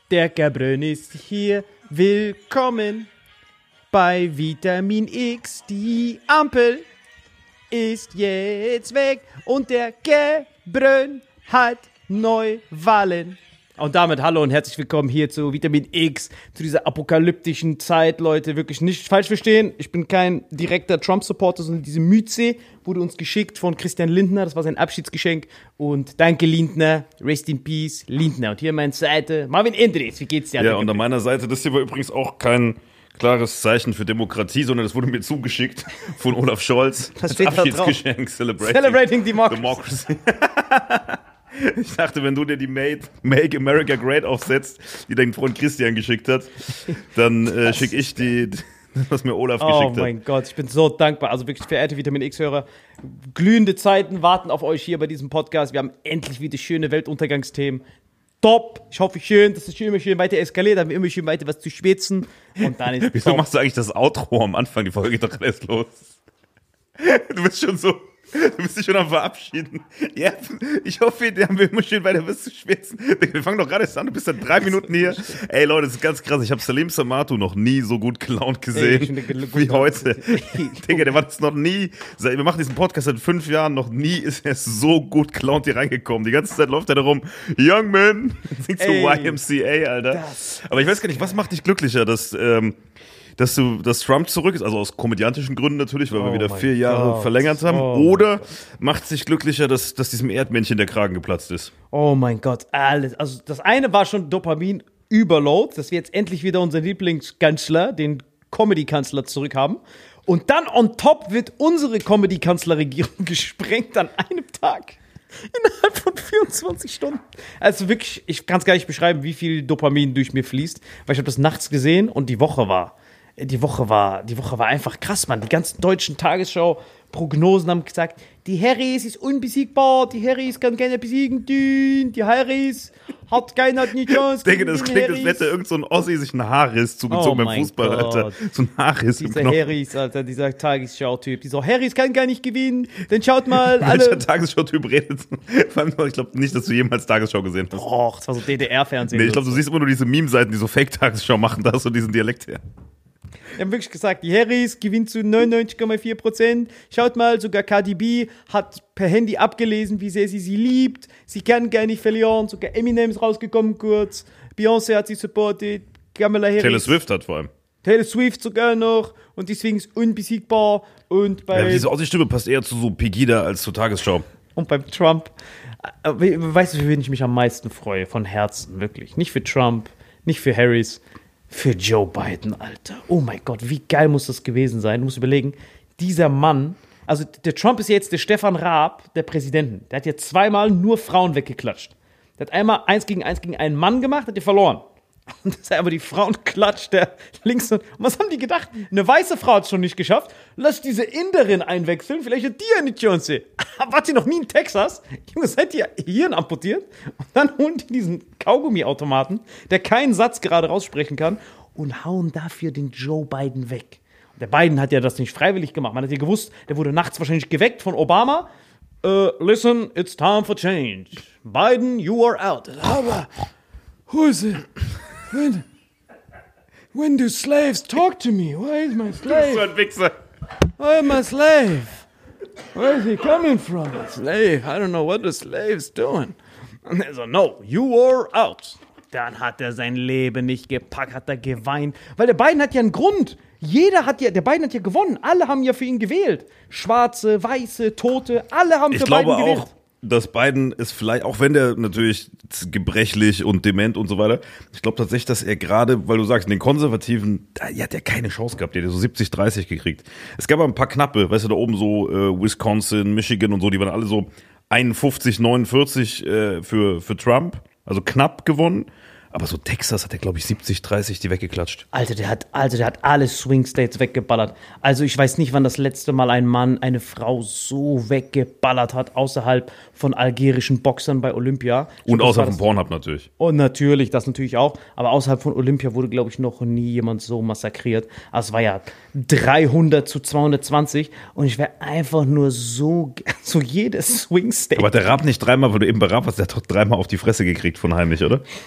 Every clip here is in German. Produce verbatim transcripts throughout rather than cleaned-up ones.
Der Gabrön ist hier, willkommen bei Vitamin X. Die Ampel ist jetzt weg und der Gabrön hat Neuwahlen. Und damit hallo und herzlich willkommen hier zu Vitamin X, zu dieser apokalyptischen Zeit, Leute. Wirklich nicht falsch verstehen, ich bin kein direkter Trump-Supporter, sondern diese Mütze wurde uns geschickt von Christian Lindner. Das war sein Abschiedsgeschenk. Und danke, Lindner. Rest in Peace, Lindner. Und hier an meiner Seite, Marvin Endres. Wie geht's dir? Ja, und an meiner Seite, das hier war übrigens auch kein klares Zeichen für Demokratie, sondern das wurde mir zugeschickt von Olaf Scholz. Das steht da drauf. Abschiedsgeschenk, Celebrating, Celebrating Democracy. Democracy. Ich dachte, wenn du dir die Made, Make America Great aufsetzt, die dein Freund Christian geschickt hat, dann äh, schicke ich die, was mir Olaf oh geschickt hat. Oh mein Gott, ich bin so dankbar. Also wirklich, verehrte Vitamin X-Hörer, glühende Zeiten warten auf euch hier bei diesem Podcast. Wir haben endlich wieder schöne Weltuntergangsthemen. Top. Ich hoffe schön, dass es immer schön weiter eskaliert, dann haben wir immer schön weiter was zu schwitzen. Und dann ist Wieso top. Machst du eigentlich das Outro am Anfang? Die Folge geht doch erst los. Du bist schon so... Du bist dich schon am Verabschieden. Ja, ich hoffe, wir haben immer schön weiter was zu schwätzen. Wir fangen doch gerade erst an, du bist seit drei Minuten hier. Ey Leute, das ist ganz krass. Ich habe Salim Samatu noch nie so gut gelaunt gesehen Ey, wie heute. Digga, der war das noch nie. Wir machen diesen Podcast seit fünf Jahren, noch nie ist er so gut gelaunt hier reingekommen. Die ganze Zeit läuft er da rum. Young Man, singt so Y M C A, Alter. Das. Aber ich weiß gar nicht, was macht dich glücklicher, dass... Ähm, dass du, dass Trump zurück ist, also aus komödiantischen Gründen natürlich, weil wir oh wieder vier Jahre Gott. verlängert haben, oh oder macht es dich glücklicher, dass, dass diesem Erdmännchen der Kragen geplatzt ist? Oh mein Gott, alles. Also das eine war schon Dopamin-Überload, dass wir jetzt endlich wieder unseren Lieblingskanzler, den Comedy-Kanzler zurück haben. Und dann on top wird unsere Comedy-Kanzler-Regierung gesprengt an einem Tag. Innerhalb von vierundzwanzig Stunden. Also wirklich, ich kann es gar nicht beschreiben, wie viel Dopamin durch mir fließt, weil ich habe das nachts gesehen und die Woche war Die Woche war, die Woche war einfach krass, Mann. Die ganzen deutschen Tagesschau-Prognosen haben gesagt, die Harris ist unbesiegbar, die Harris kann keiner besiegen, die Harris hat keiner hat nie Chance. Ich denke, das klingt, als hätte irgend so ein Ossi sich einen Haarriss zugezogen oh beim Fußball, Gott. Alter. So ein Haarriss dieser im Knochen. Harris, Alter, dieser Tagesschau-Typ. Dieser Harris kann gar nicht gewinnen, dann schaut mal alle. Welcher Tagesschau-Typ redet? Ich glaube nicht, dass du jemals Tagesschau gesehen hast. Och, das war so D D R-Fernsehen. Nee, ich glaube, du siehst immer nur diese Meme-Seiten, die so Fake-Tagesschau machen, da hast du diesen Dialekt her. Die haben wirklich gesagt, die Harris gewinnt zu neunundneunzig Komma vier Prozent. Schaut mal, sogar Cardi B hat per Handy abgelesen, wie sehr sie sie liebt. Sie kann gar nicht verlieren. Sogar Eminem ist rausgekommen kurz. Beyoncé hat sie supportet. Kamala Harris. Taylor Swift hat vor allem. Taylor Swift sogar noch. Und deswegen ist unbesiegbar. Und bei ja, diese Aussie-Stimme passt eher zu so Pegida als zur Tagesschau. Und beim Trump. Weißt du, für wen ich mich am meisten freue? Von Herzen, wirklich. Nicht für Trump, nicht für Harris. Für Joe Biden, Alter. Oh mein Gott, wie geil muss das gewesen sein. Du musst überlegen, dieser Mann, also der Trump ist jetzt der Stefan Raab der Präsidenten. Der hat ja zweimal nur Frauen weggeklatscht. Der hat einmal eins gegen eins gegen einen Mann gemacht, hat er verloren. Und das ist einfach die Frauen klatscht, der links und... Und was haben die gedacht? Eine weiße Frau hat es schon nicht geschafft. Lass diese Inderin einwechseln, vielleicht hat die eine Chance. Wart ihr noch nie in Texas? Junge, seid ihr Hirn amputiert? Und dann holen die diesen Kaugummiautomaten, der keinen Satz gerade raussprechen kann, und hauen dafür den Joe Biden weg. Und der Biden hat ja das nicht freiwillig gemacht. Man hat ja gewusst, der wurde nachts wahrscheinlich geweckt von Obama. Uh, listen, it's time for change. Biden, you are out. Aber, who is it? When, when do slaves talk to me? Where is my slave? So ein Wichser. Where is my slave? Where is he coming from? A slave. I don't know what the slave's doing. And they're so, no, you are out. Dann hat er sein Leben nicht gepackt, hat er geweint. Weil der Biden hat ja einen Grund. Jeder hat ja, der Biden hat ja gewonnen. Alle haben ja für ihn gewählt. Schwarze, Weiße, Tote, alle haben ich für Biden gewählt. Ich glaube auch, dass Biden ist vielleicht, auch wenn der natürlich gebrechlich und dement und so weiter, ich glaube tatsächlich, dass er gerade, weil du sagst, den Konservativen, da hat er keine Chance gehabt, der hat so siebzig dreißig gekriegt. Es gab aber ein paar knappe, weißt du, da oben so äh, Wisconsin, Michigan und so, die waren alle so einundfünfzig, neunundvierzig äh, für, für Trump, also knapp gewonnen. Aber so Texas hat er, glaube ich, siebzig dreißig die weggeklatscht. Alter, der hat, also der hat alle Swing States weggeballert. Also ich weiß nicht, wann das letzte Mal ein Mann eine Frau so weggeballert hat, außerhalb von algerischen Boxern bei Olympia. Ich Und glaub, außerhalb von Pornhub natürlich. Und natürlich, das natürlich auch. Aber außerhalb von Olympia wurde, glaube ich, noch nie jemand so massakriert. Also es war ja dreihundert zu zweihundertzwanzig. Und ich wäre einfach nur so, so jedes Swing State. Aber hat der Raab nicht dreimal, weil du eben bei Raab warst, der hat doch dreimal auf die Fresse gekriegt von heimlich, oder?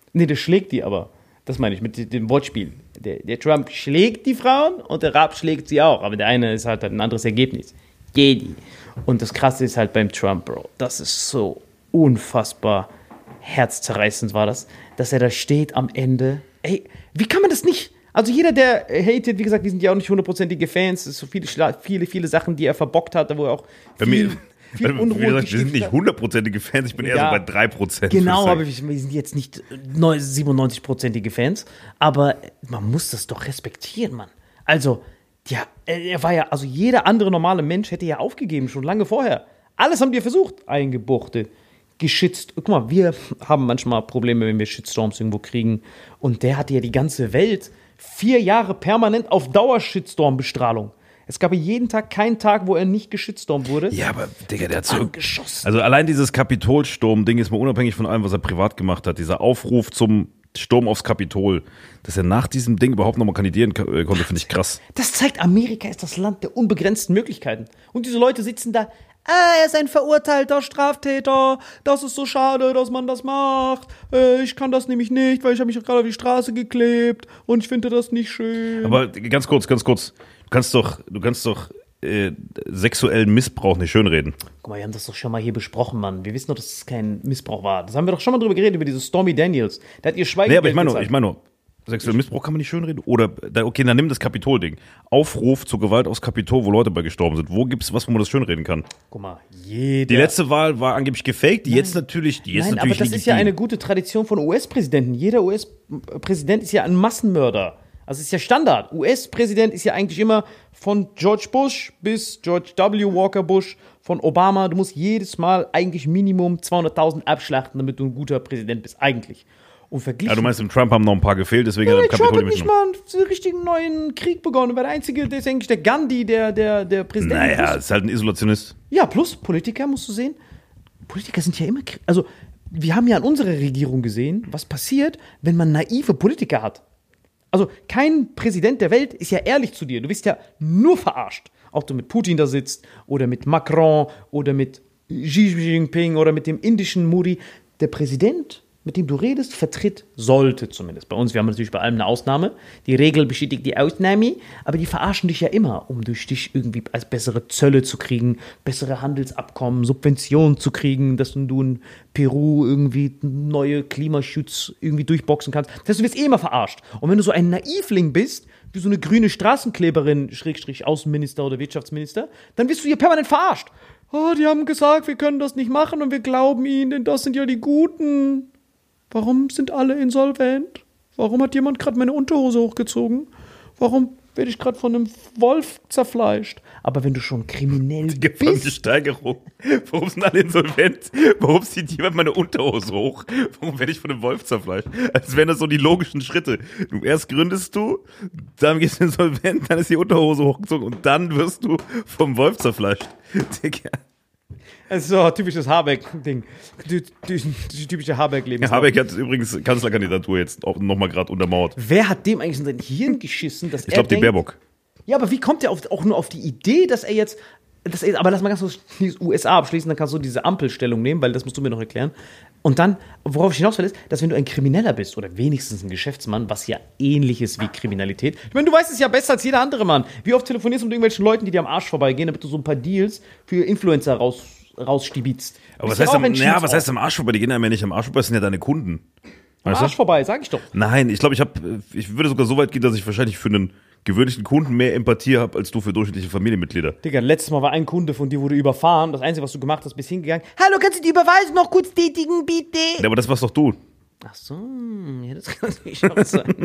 Nee, der schlägt die aber. Das meine ich mit dem Wortspiel. Der, der Trump schlägt die Frauen und der Raab schlägt sie auch. Aber der eine ist halt ein anderes Ergebnis. Jedi. Und das Krasse ist halt beim Trump, Bro. Das ist so unfassbar herzzerreißend war das, dass er da steht am Ende. Ey, wie kann man das nicht... Also jeder, der hatet, wie gesagt, die sind ja auch nicht hundertprozentige Fans. Es sind so viele, viele, viele Sachen, die er verbockt hat, wo er auch Bei viel, mir, viel wie Unruhe gesagt, wir sind nicht hundertprozentige Fans, ich bin eher Ja. so bei drei Prozent. Genau, aber wir sind jetzt nicht siebenundneunzig-prozentige Fans. Aber man muss das doch respektieren, Mann. Also, ja, er war ja, also jeder andere normale Mensch hätte ja aufgegeben, schon lange vorher. Alles haben wir versucht, eingebuchtet, geschützt. Guck mal, wir haben manchmal Probleme, wenn wir Shitstorms irgendwo kriegen. Und der hatte ja die ganze Welt vier Jahre permanent auf Dauer-Shitstorm-Bestrahlung. Es gab ja jeden Tag keinen Tag, wo er nicht geschitstormt wurde. Ja, aber Digga, der hat so... Angeschossen. Also allein dieses Kapitolsturm-Ding ist mal unabhängig von allem, was er privat gemacht hat. Dieser Aufruf zum Sturm aufs Kapitol, dass er nach diesem Ding überhaupt nochmal kandidieren ko- konnte, finde ich krass. Das zeigt, Amerika ist das Land der unbegrenzten Möglichkeiten. Und diese Leute sitzen da, ah, er ist ein verurteilter Straftäter, das ist so schade, dass man das macht. Äh, ich kann das nämlich nicht, weil ich habe mich gerade auf die Straße geklebt und ich finde das nicht schön. Aber ganz kurz, ganz kurz. Du kannst doch, du kannst doch äh, sexuellen Missbrauch nicht schönreden. Guck mal, wir haben das doch schon mal hier besprochen, Mann. Wir wissen doch, dass es kein Missbrauch war. Das haben wir doch schon mal drüber geredet, über diese Stormy Daniels. Da hat ihr Schweigen. Nee, aber ich meine nur, ich meine nur, sexuellen Missbrauch kann man nicht schönreden. Oder, da- okay, dann nimm das Kapitol-Ding. Aufruf zur Gewalt aufs Kapitol, wo Leute bei gestorben sind. Wo gibt's was, wo man das schönreden kann? Guck mal, jeder. Die letzte Wahl war angeblich gefaked, die jetzt natürlich, die jetzt Nein, aber natürlich das ist ja legitim. eine gute Tradition von U S-Präsidenten. Jeder U S-Präsident ist ja ein Massenmörder. Also es ist ja Standard. U S-Präsident ist ja eigentlich immer von George Bush bis George W. Walker Bush, von Obama. Du musst jedes Mal eigentlich Minimum zweihunderttausend abschlachten, damit du ein guter Präsident bist, eigentlich. Und verglichen... Ja, du meinst, im Trump haben noch ein paar gefehlt, deswegen hat er Donald im Trump Kapitol hat nicht nicht mitgenommen. mal einen richtigen neuen Krieg begonnen. War der Einzige, der ist eigentlich der Gandhi, der, der, der Präsident. Naja, ist halt ein Isolationist. Ja, plus Politiker, musst du sehen. Politiker sind ja immer... kri- Also, wir haben ja an unserer Regierung gesehen, was passiert, wenn man naive Politiker hat. Also, kein Präsident der Welt ist ja ehrlich zu dir. Du wirst ja nur verarscht. Ob du mit Putin da sitzt oder mit Macron oder mit Xi Jinping oder mit dem indischen Modi. Der Präsident, mit dem du redest, vertritt, sollte zumindest. Bei uns, wir haben natürlich bei allem eine Ausnahme. Die Regel bestätigt die Ausnahme, aber die verarschen dich ja immer, um durch dich irgendwie als bessere Zölle zu kriegen, bessere Handelsabkommen, Subventionen zu kriegen, dass du in Peru irgendwie neue Klimaschutz irgendwie durchboxen kannst. Das heißt, du wirst eh immer verarscht. Und wenn du so ein Naivling bist, wie so eine grüne Straßenkleberin, Schrägstrich Außenminister oder Wirtschaftsminister, dann wirst du hier permanent verarscht. Oh, die haben gesagt, wir können das nicht machen und wir glauben ihnen, denn das sind ja die Guten. Warum sind alle insolvent? Warum hat jemand gerade meine Unterhose hochgezogen? Warum werde ich gerade von einem Wolf zerfleischt? Aber wenn du schon kriminell Die gesamte bist, Steigerung. Warum sind alle insolvent? Warum zieht jemand meine Unterhose hoch? Warum werde ich von einem Wolf zerfleischt? Als wären das so die logischen Schritte. Du erst gründest du, dann gehst du insolvent, dann ist die Unterhose hochgezogen und dann wirst du vom Wolf zerfleischt. Digga. das ist so ein typisches Habeck-Ding. Die, die, die typische Habeck-Leben. Ja, Habeck hat übrigens Kanzlerkandidatur jetzt nochmal gerade untermauert. Wer hat dem eigentlich in sein Hirn geschissen, dass Ich glaube, die denkt, Baerbock. Ja, aber wie kommt er auf, auch nur auf die Idee, dass er jetzt. Dass er, aber lass mal ganz kurz die U S A abschließen, dann kannst du diese Ampelstellung nehmen, weil das musst du mir noch erklären. Und dann, worauf ich hinaus will, ist, dass wenn du ein Krimineller bist oder wenigstens ein Geschäftsmann, was ja ähnlich ist wie Kriminalität. Ich meine, du weißt es ja besser als jeder andere Mann. Wie oft telefonierst du mit irgendwelchen Leuten, die dir am Arsch vorbeigehen, damit du so ein paar Deals für Influencer raus, rausstibitzt. Aber was Bist ja heißt, auch am, ein ja, was Schiedsrichter. heißt am Arsch vorbei? Die gehen einem ja nicht am Arsch vorbei, das sind ja deine Kunden. Am Weißt du? Arsch vorbei, sag ich doch. Nein, ich glaube, ich habe, ich würde sogar so weit gehen, dass ich wahrscheinlich für einen gewöhnlichen Kunden mehr Empathie habe, als du für durchschnittliche Familienmitglieder. Digga, letztes Mal war ein Kunde von dir, wurde überfahren. Das Einzige, was du gemacht hast, bist hingegangen. Hallo, kannst du die Überweisung noch kurz tätigen, bitte? Ja, aber das warst doch du. Ach so, ja, das kann natürlich auch sein.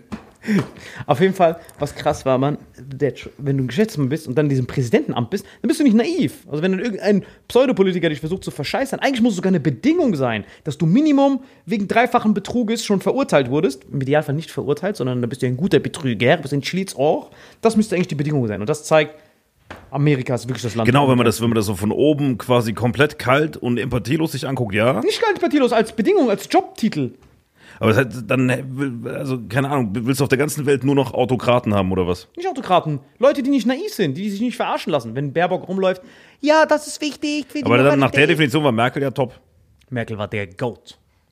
Auf jeden Fall, was krass war, Mann, der, wenn du ein Geschäftsmann bist und dann in diesem Präsidentenamt bist, dann bist du nicht naiv. Also wenn dann irgendein Pseudopolitiker dich versucht zu verscheißern, eigentlich muss es sogar eine Bedingung sein, dass du Minimum wegen dreifachen Betruges schon verurteilt wurdest. Im Idealfall nicht verurteilt, sondern da bist du ein guter Betrüger, bist ein Schlitzohr. Das müsste eigentlich die Bedingung sein. Und das zeigt, Amerika ist wirklich das Land. Genau, wenn man das, wenn man das so von oben quasi komplett kalt und empathielos sich anguckt, ja. Nicht ganz empathielos, als Bedingung, als Jobtitel. Aber das heißt, dann, also keine Ahnung, willst du auf der ganzen Welt nur noch Autokraten haben oder was? Nicht Autokraten. Leute, die nicht naiv sind, die sich nicht verarschen lassen. Wenn Baerbock rumläuft, ja, das ist wichtig. Für die Aber dann, nach der Moralität. Definition war Merkel ja top. Merkel war der Goat.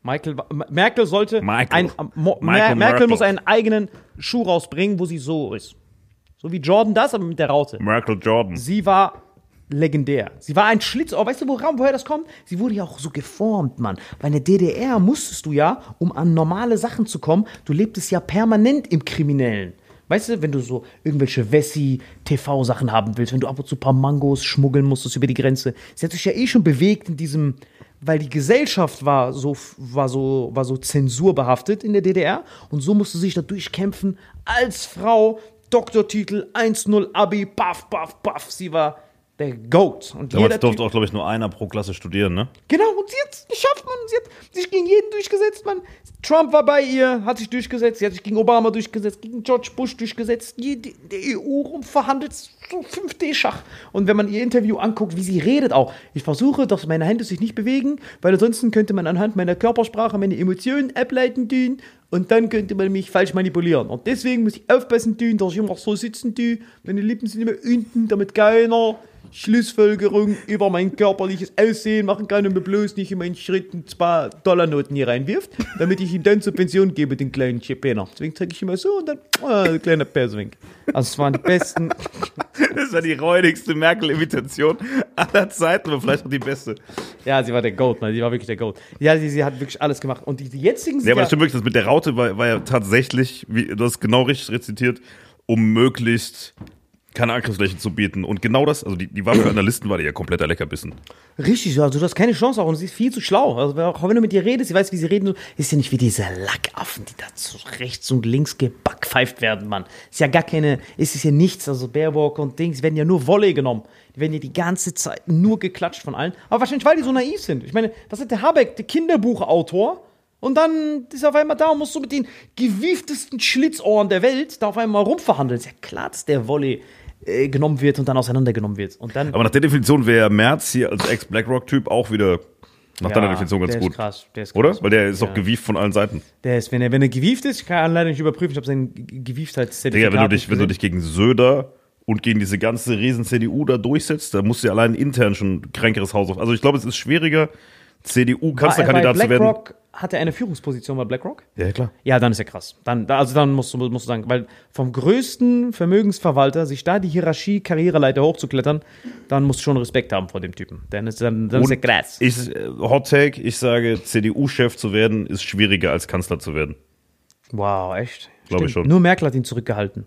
Michael, Merkel sollte, Michael. Ein, Mo, Michael Mer, Merkel muss Merkel. einen eigenen Schuh rausbringen, wo sie so ist. So wie Jordan das, aber mit der Raute. Merkel Jordan. Sie war legendär. Sie war ein Schlitzohr. Weißt du, woran, woher das kommt? Sie wurde ja auch so geformt, Mann. Weil in der D D R musstest du ja, um an normale Sachen zu kommen, du lebtest ja permanent im Kriminellen. Weißt du, wenn du so irgendwelche Wessi-T V-Sachen haben willst, wenn du ab und zu ein paar Mangos schmuggeln musstest über die Grenze. Sie hat sich ja eh schon bewegt in diesem, weil die Gesellschaft war so, war so, war so zensurbehaftet in der D D R und so musste sie sich da durchkämpfen als Frau, Doktortitel, eins null Abi, paff, paff, paff. Sie war der Goat. Und Damals jeder durfte Typ, auch, glaube ich, nur einer pro Klasse studieren, ne? genau, und sie hat es geschafft, Mann. Sie hat sich gegen jeden durchgesetzt, Mann. Trump war bei ihr, hat sich durchgesetzt. Sie hat sich gegen Obama durchgesetzt, gegen George Bush durchgesetzt. Die, die, die E U rumverhandelt, so fünf D-Schach. Und wenn man ihr Interview anguckt, wie sie redet auch. Ich versuche, dass meine Hände sich nicht bewegen, weil ansonsten könnte man anhand meiner Körpersprache meine Emotionen ableiten tun. Und dann könnte man mich falsch manipulieren. Und deswegen muss ich aufpassen tun, dass ich immer so sitzen tue. Meine Lippen sind immer unten, damit keiner Schlussfolgerung über mein körperliches Aussehen machen kann und mir bloß nicht in meinen Schritten zwei Dollarnoten hier reinwirft, damit ich ihn dann zur Pension gebe, den kleinen Chipener. Deswegen zeige ich immer so und dann, ah, ein kleiner Perswink. Also es waren die besten. Das war die räudigste Merkel-Imitation aller Zeiten, aber vielleicht auch die beste. Ja, sie war der Goat, man. Sie war wirklich der Goat. Ja, sie, sie hat wirklich alles gemacht. Und die, die jetzigen sind Ja, aber ja, das stimmt wirklich, das mit der Raute war, war ja tatsächlich, wie, du hast genau richtig rezitiert, um möglichst keine Angriffsfläche zu bieten. Und genau das, also die, die war für Analysten, war die ja kompletter Leckerbissen. richtig, also du hast keine Chance auch und sie ist viel zu schlau. Also auch wenn du mit ihr redest, sie weiß, wie sie reden, ist ja nicht wie diese Lackaffen, die da so rechts und links gebackpfeift werden, Mann. Ist ja gar keine, ist es ja nichts, also Baerbock und Dings werden ja nur Volley genommen. Die werden ja die ganze Zeit nur geklatscht von allen. Aber wahrscheinlich, weil die so naiv sind. Ich meine, das ist der Habeck, der Kinderbuchautor. Und dann ist er auf einmal da und muss so mit den gewieftesten Schlitzohren der Welt da auf einmal rumverhandeln. Ist ja klar, dass der Volley äh, genommen wird und dann auseinandergenommen wird. Und dann, Aber nach der Definition wäre Merz hier als Ex-BlackRock-Typ auch wieder nach Ja, deiner Definition ganz der gut. Ist krass, der ist Oder? krass. Weil der ist Ja. doch gewieft von allen Seiten. Der ist, wenn er, wenn er gewieft ist, kann er leider nicht überprüfen. Ich habe sein Gewieftheitszertifikat. Digga, wenn du dich, nicht wenn du gesehen. dich gegen Söder und gegen diese ganze riesen C D U da durchsetzt, da musst du ja allein intern schon ein kränkeres Haus auf. Also ich glaube, es ist schwieriger, C D War er bei U-Kanzlerkandidat zu werden. BlackRock, hat er eine Führungsposition bei BlackRock? Ja, klar. Ja, dann ist er krass. Dann, also dann musst du, musst du sagen, weil vom größten Vermögensverwalter, sich da die Hierarchie, Karriereleiter hochzuklettern, dann musst du schon Respekt haben vor dem Typen. Dann ist, dann, dann ist er Und krass. ich, äh, Hot Take, ich sage, C D U-Chef zu werden, ist schwieriger als Kanzler zu werden. Wow, echt? Glaube ich Stimmt. schon. Nur Merkel hat ihn zurückgehalten.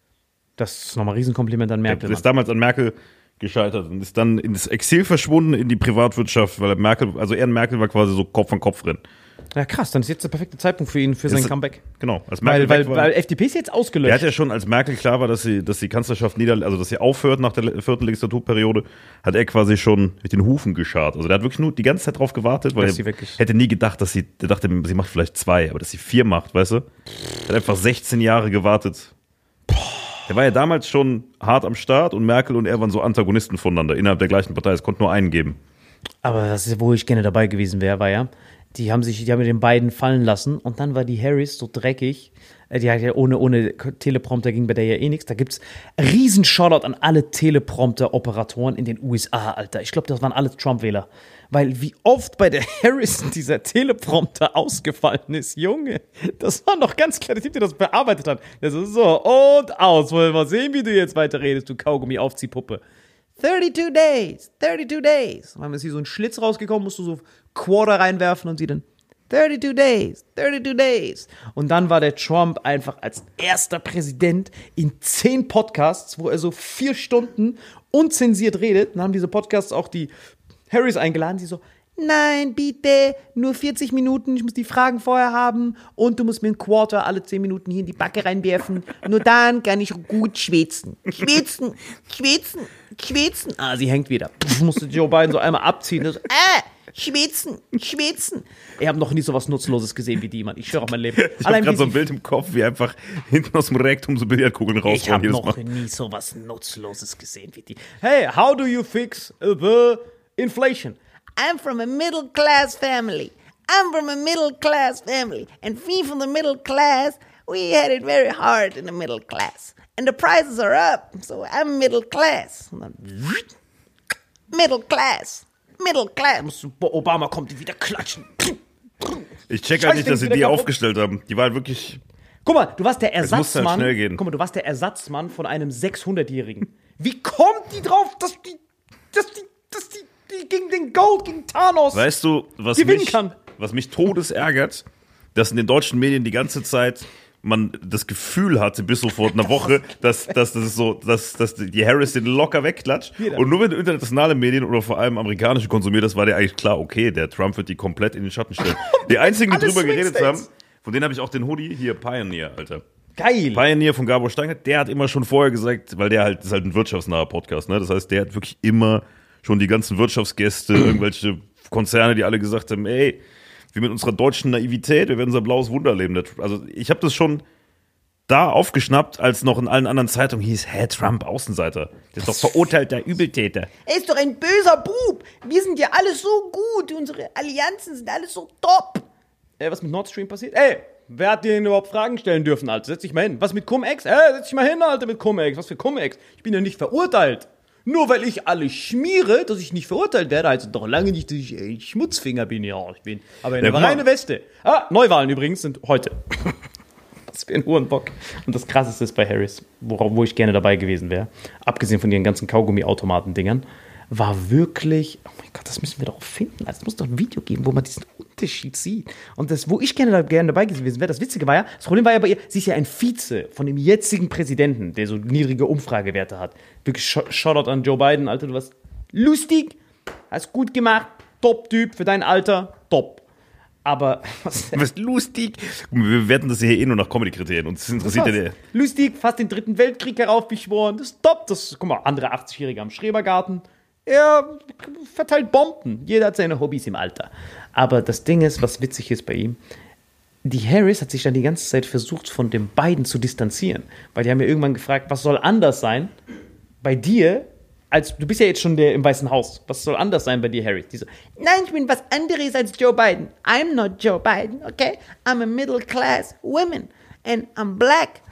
Das ist nochmal ein Riesenkompliment an Merkel. Er ist damals an Merkel gescheitert und ist dann ins Exil verschwunden in die Privatwirtschaft, weil er Merkel, also er und Merkel war quasi so Kopf an Kopf rennen. Ja, krass, dann ist jetzt der perfekte Zeitpunkt für ihn, für sein Ist- Comeback. Genau. Als Merkel Weil, weg weil, war, weil F D P ist jetzt er ausgelöscht. hat ja schon, als Merkel klar war, dass sie, dass die Kanzlerschaft nieder, also dass sie aufhört nach der le- vierten Legislaturperiode, hat er quasi schon mit den Hufen geschart. Also der hat wirklich nur die ganze Zeit drauf gewartet, weil Dass sie er wirklich- hätte nie gedacht, dass sie, der dachte, sie macht vielleicht zwei, aber dass sie vier macht, weißt du? Er hat einfach sechzehn Jahre gewartet. Der war ja damals schon hart am Start und Merkel und er waren so Antagonisten voneinander innerhalb der gleichen Partei. Es konnte nur einen geben. Aber das ist, wo ich gerne dabei gewesen wäre, war ja, die haben sich, die haben mit den beiden fallen lassen und dann war die Harris so dreckig. Äh, Die hat ja ohne, ohne Teleprompter ging bei der ja eh nichts. Da gibt's riesen Shoutout an alle Teleprompter-Operatoren in den U S A, Alter. Ich glaube, das waren alle Trump-Wähler. Weil wie oft bei der Harris dieser Teleprompter ausgefallen ist, Junge. Das war noch ganz klar der Typ, der das bearbeitet hat. Der so, so, und aus. Wollen wir mal sehen, wie du jetzt weiter redest, du Kaugummi-Aufziehpuppe. thirty-two days, thirty-two days. Und dann ist hier so ein Schlitz rausgekommen, musst du so Quarter reinwerfen und sie dann thirty-two days, thirty-two days. Und dann war der Trump einfach als erster Präsident in zehn Podcasts, wo er so vier Stunden unzensiert redet. Dann haben diese Podcasts auch die Harris eingeladen, die so, nein, bitte, nur vierzig Minuten, ich muss die Fragen vorher haben und du musst mir ein Quarter alle zehn Minuten hier in die Backe reinwerfen. Nur dann kann ich gut schwitzen. Schwitzen, schwitzen, schwitzen. Ah, sie hängt wieder. Pff, musste Joe Biden so einmal abziehen. So, ah, schwitzen, schwitzen. Ich habe noch nie so was Nutzloses gesehen wie die, Mann. Ich schwöre auf mein Leben. Ich habe wie gerade so ein sie- Bild im Kopf, wie einfach hinten aus dem Rektum so Billardkugeln Ich rausfallen habe jedes noch Mal. nie so was Nutzloses gesehen wie die. Hey, how do you fix the inflation? I'm from a middle class family. I'm from a middle class family. And we from the middle class, we had it very hard in the middle class. And the prices are up, so I'm middle class. Und dann Middle class. Middle class. musst du, Obama kommt, die wieder klatschen. Ich check halt nicht, dass sie Scheißding die wieder kaputt. aufgestellt haben. Die war halt wirklich. Guck mal, du warst der muss halt Ersatzmann. schnell gehen. Guck mal, du warst der Ersatzmann von einem sechshundertjährigen. Wie kommt die drauf, dass die, dass die, dass die, die gegen den Gold, gegen Thanos Weißt du, was gewinnen mich, kann? was mich todes ärgert, dass in den deutschen Medien die ganze Zeit man das Gefühl hatte, bis so vor einer Woche, dass, dass, das ist so, dass, dass die Harris den locker wegklatscht. Jeder. Und nur wenn du internationale Medien oder vor allem amerikanische konsumiert hast, war dir eigentlich klar, okay, der Trump wird die komplett in den Schatten stellen. Die einzigen, die Alle drüber Swing geredet haben, States. von denen habe ich auch den Hoodie, hier, Pioneer, Alter. Geil. Pioneer von Gabor Steingart, der hat immer schon vorher gesagt, weil der halt, das ist halt ein wirtschaftsnaher Podcast, ne? Das heißt, der hat wirklich immer schon die ganzen Wirtschaftsgäste, irgendwelche Konzerne, die alle gesagt haben, ey, wir mit unserer deutschen Naivität, wir werden unser blaues Wunder leben. Also ich habe das schon da aufgeschnappt, als noch in allen anderen Zeitungen hieß, hä, Trump, Außenseiter. Der ist doch verurteilter Übeltäter. Er ist doch ein böser Bub. Wir sind ja alle so gut. Unsere Allianzen sind alle so top. Äh, was mit Nord Stream passiert? Ey, wer hat dir denn überhaupt Fragen stellen dürfen, Alter? Setz dich mal hin. Was mit Cum-Ex? Ey, setz dich mal hin, Alter, mit Cum-Ex. Was für Cum-Ex? Ich bin ja nicht verurteilt. Nur weil ich alles schmiere, dass ich nicht verurteilt werde, also doch lange nicht, dass ich ein Schmutzfinger bin. Ja, ich bin aber eine Ja, guck mal. reine Weste. Ah, Neuwahlen übrigens sind heute. Was für ein Hurenbock. Und das Krasseste ist bei Harris, worauf, wo ich gerne dabei gewesen wäre, abgesehen von ihren ganzen Kaugummi-Automaten-Dingern, war wirklich, oh mein Gott, das müssen wir doch finden. Also es muss doch ein Video geben, wo man diesen Unterschied sieht. Und das, wo ich gerne, gerne dabei gewesen wäre, das Witzige war ja, das Problem war ja bei ihr, sie ist ja ein Vize von dem jetzigen Präsidenten, der so niedrige Umfragewerte hat. Wirklich Sh- Shoutout an Joe Biden, Alter, du warst lustig, hast gut gemacht, Top-Typ für dein Alter, top. Aber, was Du bist lustig. Wir werten das hier eh nur nach Comedy-Kriterien. Uns interessiert ja der. lustig, fast den dritten Weltkrieg heraufbeschworen, das ist top. Das, guck mal, andere achtzig-Jährige am Schrebergarten. Er verteilt Bomben. Jeder hat seine Hobbys im Alter. Aber das Ding ist, was witzig ist bei ihm, die Harris hat sich dann die ganze Zeit versucht, von den beiden zu distanzieren. Weil die haben ja irgendwann gefragt, was soll anders sein bei dir, als du bist ja jetzt schon der im Weißen Haus. Was soll anders sein bei dir, Harris? Die so, Nein, ich bin was anderes als Joe Biden. I'm not Joe Biden, okay? I'm a middle class woman and I'm black.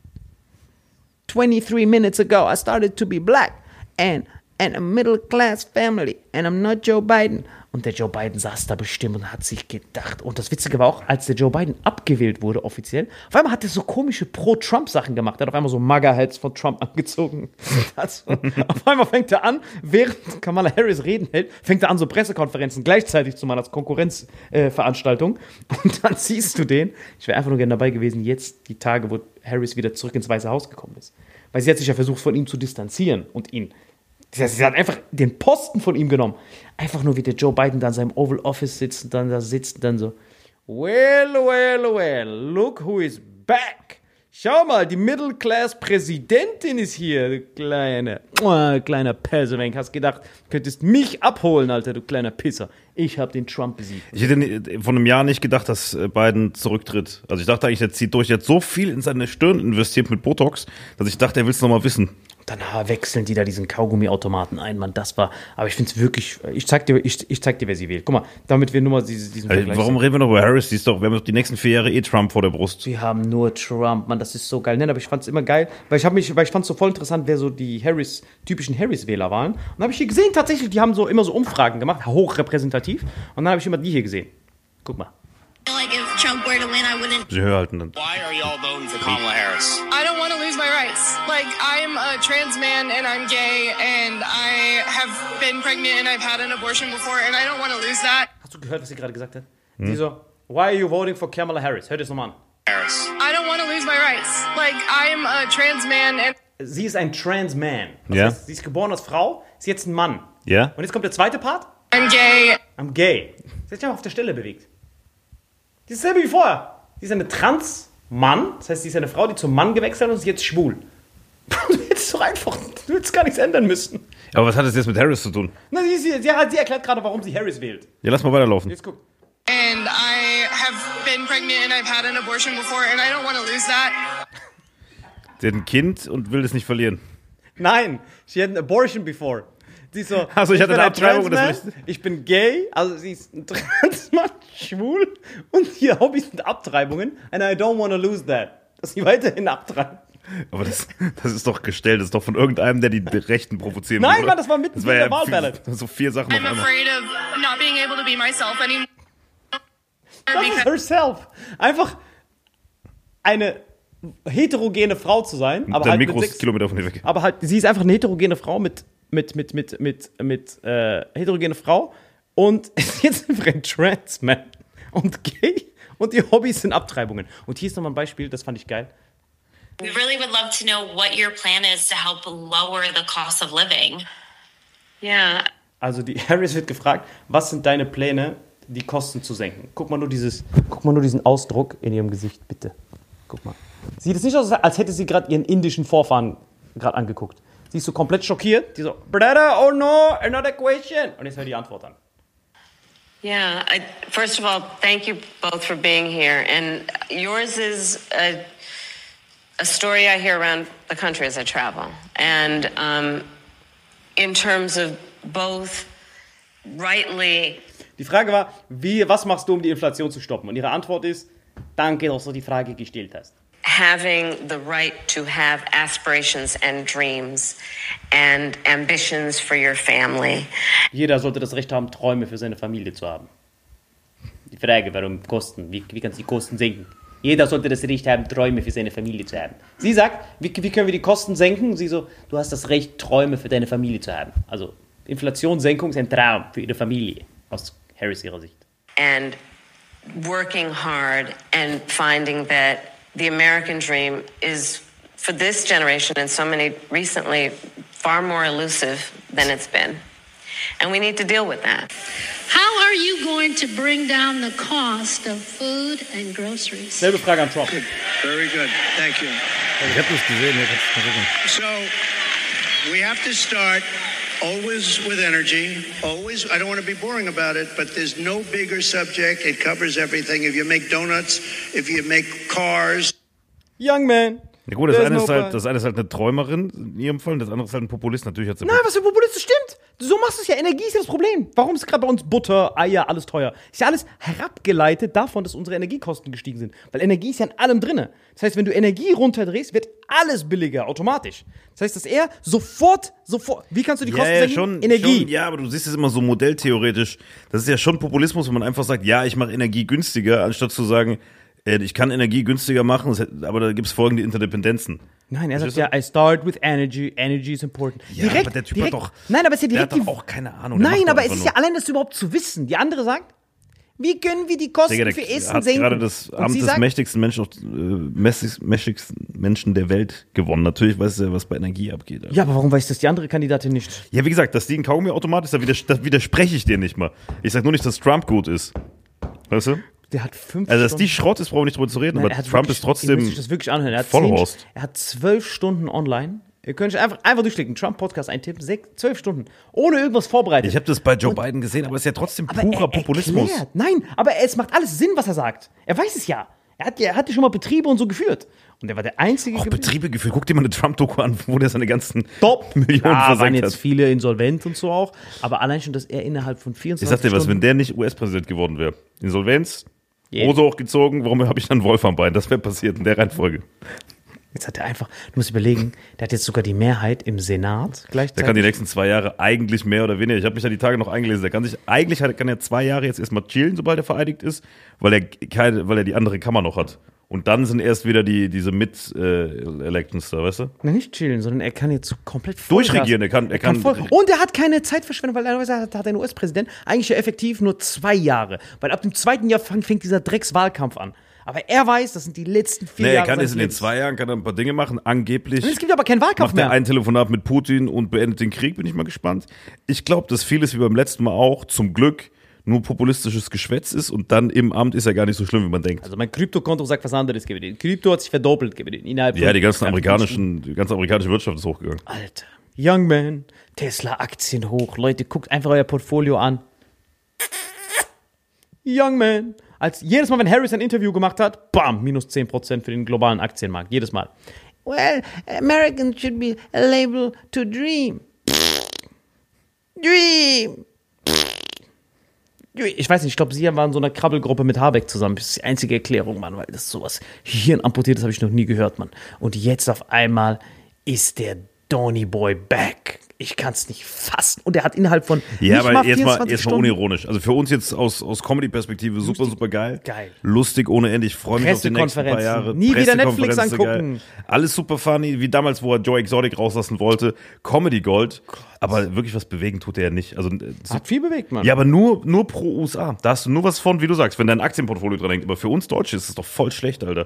twenty-three minutes ago, I started to be black and and a middle class family and I'm not Joe Biden. Und der Joe Biden saß da bestimmt und hat sich gedacht. Und das Witzige war auch, als der Joe Biden abgewählt wurde offiziell, auf einmal hat er so komische Pro-Trump-Sachen gemacht. Er hat auf einmal so MAGA-Hats von Trump angezogen. Also, auf einmal fängt er an, während Kamala Harris Reden hält, fängt er an, so Pressekonferenzen gleichzeitig zu machen als Konkurrenzveranstaltung. Äh, und dann siehst du den. Ich wäre einfach nur gerne dabei gewesen, jetzt die Tage, wo Harris wieder zurück ins Weiße Haus gekommen ist. Weil sie hat sich ja versucht, von ihm zu distanzieren und ihn. Das heißt, sie hat einfach den Posten von ihm genommen. Einfach nur, wie der Joe Biden da in seinem Oval Office sitzt und dann da sitzt und dann so, well, well, well, look who is back. Schau mal, die Middle-Class-Präsidentin ist hier, du kleine, oh, kleiner Persevenk. Hast gedacht, du könntest mich abholen, Alter, du kleiner Pisser. Ich habe den Trump besiegt. Ich hätte ni- von einem Jahr nicht gedacht, dass äh, Biden zurücktritt. Also ich dachte eigentlich, der zieht durch. Der hat so viel in seine Stirn investiert mit Botox, dass ich dachte, er will es nochmal wissen. Dann ah, wechseln die da diesen Kaugummi-Automaten ein, Mann, das war, aber ich finde es wirklich, ich zeig dir, ich, ich zeig dir, wer sie wählt. Guck mal, damit wir nur mal diesen, diesen Also, Vergleich warum sehen. reden wir noch über Harris? Die ist doch, wir haben doch die nächsten vier Jahre eh Trump vor der Brust. Wir haben nur Trump, Mann, das ist so geil. Nein, aber ich fand es immer geil, weil ich habe mich, weil ich fand es so voll interessant, wer so die Harris, typischen Harris-Wähler waren. Und dann habe ich hier gesehen, tatsächlich, die haben so immer so Umfragen gemacht, hochrepräsentativ. Und dann habe ich immer die hier gesehen. Guck mal. Like if Trump were to win, I wouldn't. Sie halten dann. Why are y'all voting for Kamala Harris? I don't want to lose my rights. Like, I'm a trans man and I'm gay and I have been pregnant and I've had an abortion before and I don't want to lose that. Hast du gehört, was sie gerade gesagt hat? Sie so, why are you voting for Kamala Harris? Hör das nochmal an. Harris. I don't want to lose my rights. Like, I'm a trans man and Sie ist ein Trans Man. Das Ja. heißt, sie ist geboren als Frau, ist jetzt ein Mann. Ja? Und jetzt kommt der zweite Part. I'm gay. I'm gay. Sie hat sich einfach auf der Stelle bewegt. Die ist dasselbe wie vorher. Sie ist eine Trans-Mann, das heißt, sie ist eine Frau, die zum Mann gewechselt hat und ist jetzt schwul. Du hättest doch einfach, du hättest gar nichts ändern müssen. Aber was hat das jetzt mit Harris zu tun? Na, sie, sie, sie, hat- sie erklärt gerade, warum sie Harris wählt. Ja, lass mal weiterlaufen. Jetzt guck. And I have been pregnant and I've had an abortion before and I don't want to lose that. Sie hat ein Kind und will das nicht verlieren. Nein, she had an abortion before. Sie ist so, Ach so, ich hatte bin eine ein Abtreibung und das Transman, ich bin gay, also sie ist ein Transmann, schwul und ihr Hobby sind Abtreibungen and I don't want to lose that. Dass sie weiterhin abtreibt. Aber das, das ist doch gestellt. Das ist doch von irgendeinem, der die Rechten provozieren will. Nein, oder? Mann, das war mitten Das in war der ja Wahlballot. viel- so vier Sachen auf I'm einmal. afraid of not being able to be myself anymore. Das ist herself. Einfach eine heterogene Frau zu sein. Aber Dein halt Mikro mit ist sechs, Kilometer von dir weg. aber halt, sie ist einfach eine heterogene Frau mit, mit, mit, mit, mit, mit, äh, heterogene Frau und ist jetzt einfach ein Trans-Man und gay und die Hobbys sind Abtreibungen. Und hier ist nochmal ein Beispiel, das fand ich geil. We really would love to know what your plan is to help lower the cost of living. Yeah. Also die Harris wird gefragt, was sind deine Pläne, die Kosten zu senken? Guck mal nur dieses, guck mal nur diesen Ausdruck in ihrem Gesicht, bitte. Guck mal. Sieht es nicht aus, als hätte sie gerade ihren indischen Vorfahren gerade angeguckt. Sie ist so komplett schockiert. Die so, brother, oh no, another question. Und jetzt hör die Antwort an. Yeah, I, first of all, thank you both for being here. And yours is a, a story I hear around the country as I travel. And um, in terms of both rightly... Die Frage war, wie, was machst du, um die Inflation zu stoppen? Und ihre Antwort ist, danke, dass du die Frage gestellt hast. having the right to have aspirations and dreams and ambitions for your family. Jeder sollte das Recht haben, Träume für seine Familie zu haben. Die Frage, warum Kosten? Wie, wie kannst du die Kosten senken? Jeder sollte das Recht haben, Träume für seine Familie zu haben. Sie sagt, wie, wie können wir die Kosten senken? Sie so, du hast das Recht, Träume für deine Familie zu haben. Also Inflationssenkung ist ein Traum für ihre Familie, aus Harris ihrer Sicht. And working hard and finding that the American dream is, for this generation and so many recently, far more elusive than it's been. And we need to deal with that. How are you going to bring down the cost of food and groceries? Selbe Frage an Trump. Good. Very good. Thank you. Ich hab das gesehen. Ich So, we have to start always with energy. Always, I don't want to be boring about it, but there's no bigger subject. It covers everything. If you make donuts, if you make cars. Young man. Ja gut, das There's eine, ist no halt, plan. das eine ist halt eine Träumerin in ihrem Fall und das andere ist halt ein Populist. Natürlich hat sie Nein, was für Populist, stimmt. So machst du es ja. Energie ist ja das Problem. Warum ist gerade bei uns Butter, Eier, alles teuer? Ist ja alles herabgeleitet davon, dass unsere Energiekosten gestiegen sind. Weil Energie ist ja in allem drin. Das heißt, wenn du Energie runterdrehst, wird alles billiger, automatisch. Das heißt, dass er sofort, sofort, wie kannst du die ja, Kosten ja, senken? schon, Energie. Schon, ja, aber du siehst es immer so modelltheoretisch. Das ist ja schon Populismus, wenn man einfach sagt, ja, ich mache Energie günstiger, anstatt zu sagen, äh, ich kann Energie günstiger machen, aber da gibt es folgende Interdependenzen. Nein, er sagt ja, I start with energy, energy is important. Ja, direkt, aber der Typ direkt, hat doch, nein, aber es ist ja der direkt hat doch die, auch keine Ahnung. der Nein, macht doch aber es einfach ist nur. ja allein das überhaupt zu wissen. Die andere sagt, wie können wir die Kosten Digga, der für Essen hat senken? gerade das Und Amt sie des sagt, mächtigsten Menschen, äh, mächtigsten mächtigsten Menschen der Welt gewonnen. Natürlich weiß er, was bei Energie abgeht. Alter. ja, aber warum weiß das die andere Kandidatin nicht? Ja, wie gesagt, dass die ein Kaugummi automatisch, da widers- da widerspreche ich dir nicht mal. Ich sag nur nicht, dass Trump gut ist. Weißt du? Der hat fünf Also, dass Stunden. die Schrott ist, brauchen wir nicht drüber zu reden, Nein, aber er hat Trump wirklich, ist trotzdem. ihr müsst euch das wirklich anhören. Er hat, Vollhorst. zehn, er hat zwölf Stunden online. Ihr könnt euch einfach, einfach durchklicken. Trump-Podcast eintippen. Sech, zwölf Stunden. Ohne irgendwas vorbereitet. Ich habe das bei Joe Biden gesehen, aber es ist ja trotzdem aber purer er Populismus. erklärt. Nein, aber es macht alles Sinn, was er sagt. Er weiß es ja. Er hat, er hat ja schon mal Betriebe und so geführt. Und er war der einzige. Auch Ge- Betriebe geführt. Guck dir mal eine Trump-Doku an, wo der seine ganzen Top. Millionen Ja, waren versenkt jetzt hat. viele insolvent und so auch. Aber allein schon, dass er innerhalb von vierundzwanzig Ich sag dir was, wenn Stunden. der nicht U S-Präsident geworden wäre, Insolvenz, Yeah. Hose hochgezogen, warum habe ich dann Wolf am Bein? Das wäre passiert in der Reihenfolge. Jetzt hat er einfach. Du musst überlegen, der hat jetzt sogar die Mehrheit im Senat gleichzeitig. Der kann die nächsten zwei Jahre eigentlich mehr oder weniger. Ich habe mich ja die Tage noch eingelesen. Der kann sich eigentlich hat, kann er zwei Jahre jetzt erstmal chillen, sobald er vereidigt ist, weil er keine, weil er die andere Kammer noch hat. Und dann sind erst wieder die diese Mid-Elections da, weißt du? Na, nicht chillen, sondern er kann jetzt komplett Vollgas- Durchregieren, er kann- er kann- voll, und er hat keine Zeitverschwendung, weil er hat, hat ein U S-Präsident eigentlich ja effektiv nur zwei Jahre. Weil ab dem zweiten Jahr fang- fängt dieser Dreckswahlkampf an. Aber er weiß, das sind die letzten vier Nee, er Jahre kann seines jetzt in den Lebens. zwei Jahren kann er ein paar Dinge machen. Angeblich Und es gibt aber keinen Wahlkampf macht er mehr. ein Telefonat mit Putin und beendet den Krieg, bin ich mal gespannt. Ich glaube, dass vieles wie beim letzten Mal auch, zum Glück, nur populistisches Geschwätz ist und dann im Amt ist er gar nicht so schlimm, wie man denkt. Also mein Kryptokonto sagt was anderes, Kevin. Krypto hat sich verdoppelt, Kevin. Innerhalb Ja, von- die ganzen amerikanischen, die ganze amerikanische Wirtschaft ist hochgegangen. Alter. Young Man, Tesla-Aktien hoch. Leute, guckt einfach euer Portfolio an. Young Man. Als jedes Mal, wenn Harris ein Interview gemacht hat, bam, minus zehn Prozent für den globalen Aktienmarkt. Jedes Mal. Well, Americans should be able to dream. Dream. Ich weiß nicht, ich glaube, sie waren in so einer Krabbelgruppe mit Habeck zusammen. Das ist die einzige Erklärung, Mann, weil das ist sowas hirnamputiertes habe ich noch nie gehört, Mann. Und jetzt auf einmal ist der Donny Boy back. Ich kann es nicht fassen. Und er hat innerhalb von Ja, nicht aber mal jetzt mal, vierundzwanzig jetzt mal Stunden unironisch. Also für uns jetzt aus, aus Comedy-Perspektive super, super geil. Geil. Lustig ohne Ende. Ich freue mich auf die nächsten paar Jahre. Nie wieder Netflix Pressekonferenzen, angucken. geil. Alles super funny, wie damals, wo er Joe Exotic rauslassen wollte. Comedy Gold. Aber wirklich was bewegen tut er ja nicht. Also, Hat viel bewegt, Mann. ja, aber nur, nur pro U S A. Da hast du nur was von, wie du sagst, wenn dein Aktienportfolio dran hängt. Aber für uns Deutsche ist es doch voll schlecht, Alter.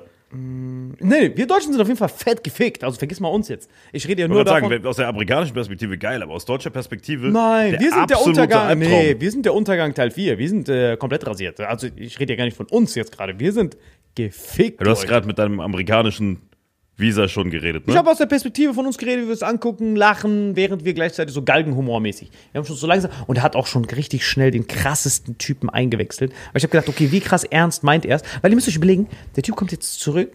Nee, wir Deutschen sind auf jeden Fall fett gefickt. Also vergiss mal uns jetzt. Ich rede ja Ich nur wollte davon. sagen, aus der amerikanischen Perspektive geil, aber aus deutscher Perspektive. Nein, wir sind der absolute Untergang. Albtraum. Nee, wir sind der Untergang Teil vier. Wir sind äh, komplett rasiert. Also ich rede ja gar nicht von uns jetzt gerade. Wir sind gefickt. Du hast Leute. gerade mit deinem amerikanischen Visa schon geredet, ne? Ich habe aus der Perspektive von uns geredet, wie wir es angucken, lachen, während wir gleichzeitig so Galgenhumormäßig. Wir haben schon so langsam, und er hat auch schon richtig schnell den krassesten Typen eingewechselt. Weil ich habe gedacht, okay, wie krass ernst meint er es? Weil ihr müsst euch überlegen, der Typ kommt jetzt zurück,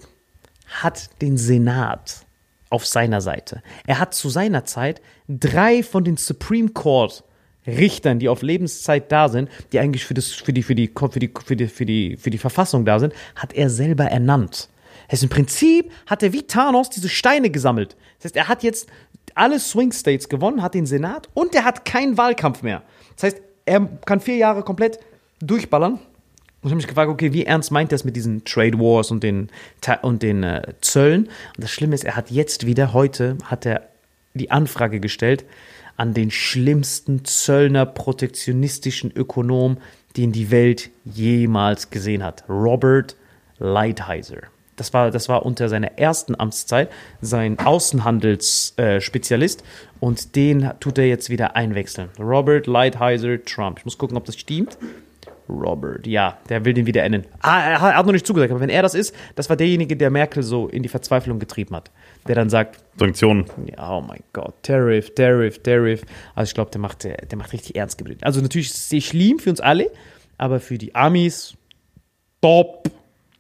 hat den Senat auf seiner Seite. Er hat zu seiner Zeit drei von den Supreme Court Richtern, die auf Lebenszeit da sind, die eigentlich für, das, für, die, für, die, für, die, für, die, für, die, für die Verfassung da sind, hat er selber ernannt. Das heißt, im Prinzip hat er wie Thanos diese Steine gesammelt. Das heißt, er hat jetzt alle Swing States gewonnen, hat den Senat und er hat keinen Wahlkampf mehr. Das heißt, er kann vier Jahre komplett durchballern. Und ich habe mich gefragt, okay, wie ernst meint er es mit diesen Trade Wars und den, und den äh, Zöllen? Und das Schlimme ist, er hat jetzt wieder, heute hat er die Anfrage gestellt an den schlimmsten Zöllner protektionistischen Ökonom, den die Welt jemals gesehen hat. Robert Lighthizer. Das war, das war unter seiner ersten Amtszeit sein Außenhandelsspezialist äh, und den tut er jetzt wieder einwechseln. Robert Lighthizer Trump. Ich muss gucken, ob das stimmt. Robert, ja, der will den wieder ändern. Ah, er hat noch nicht zugesagt, aber wenn er das ist, das war derjenige, der Merkel so in die Verzweiflung getrieben hat. Der dann sagt, Sanktionen. Ja, oh mein Gott, Tariff, Tariff, Tariff. Also ich glaube, der macht, der, der macht richtig ernst geblieben. Also natürlich ist es schlimm für uns alle, aber für die Amis, top.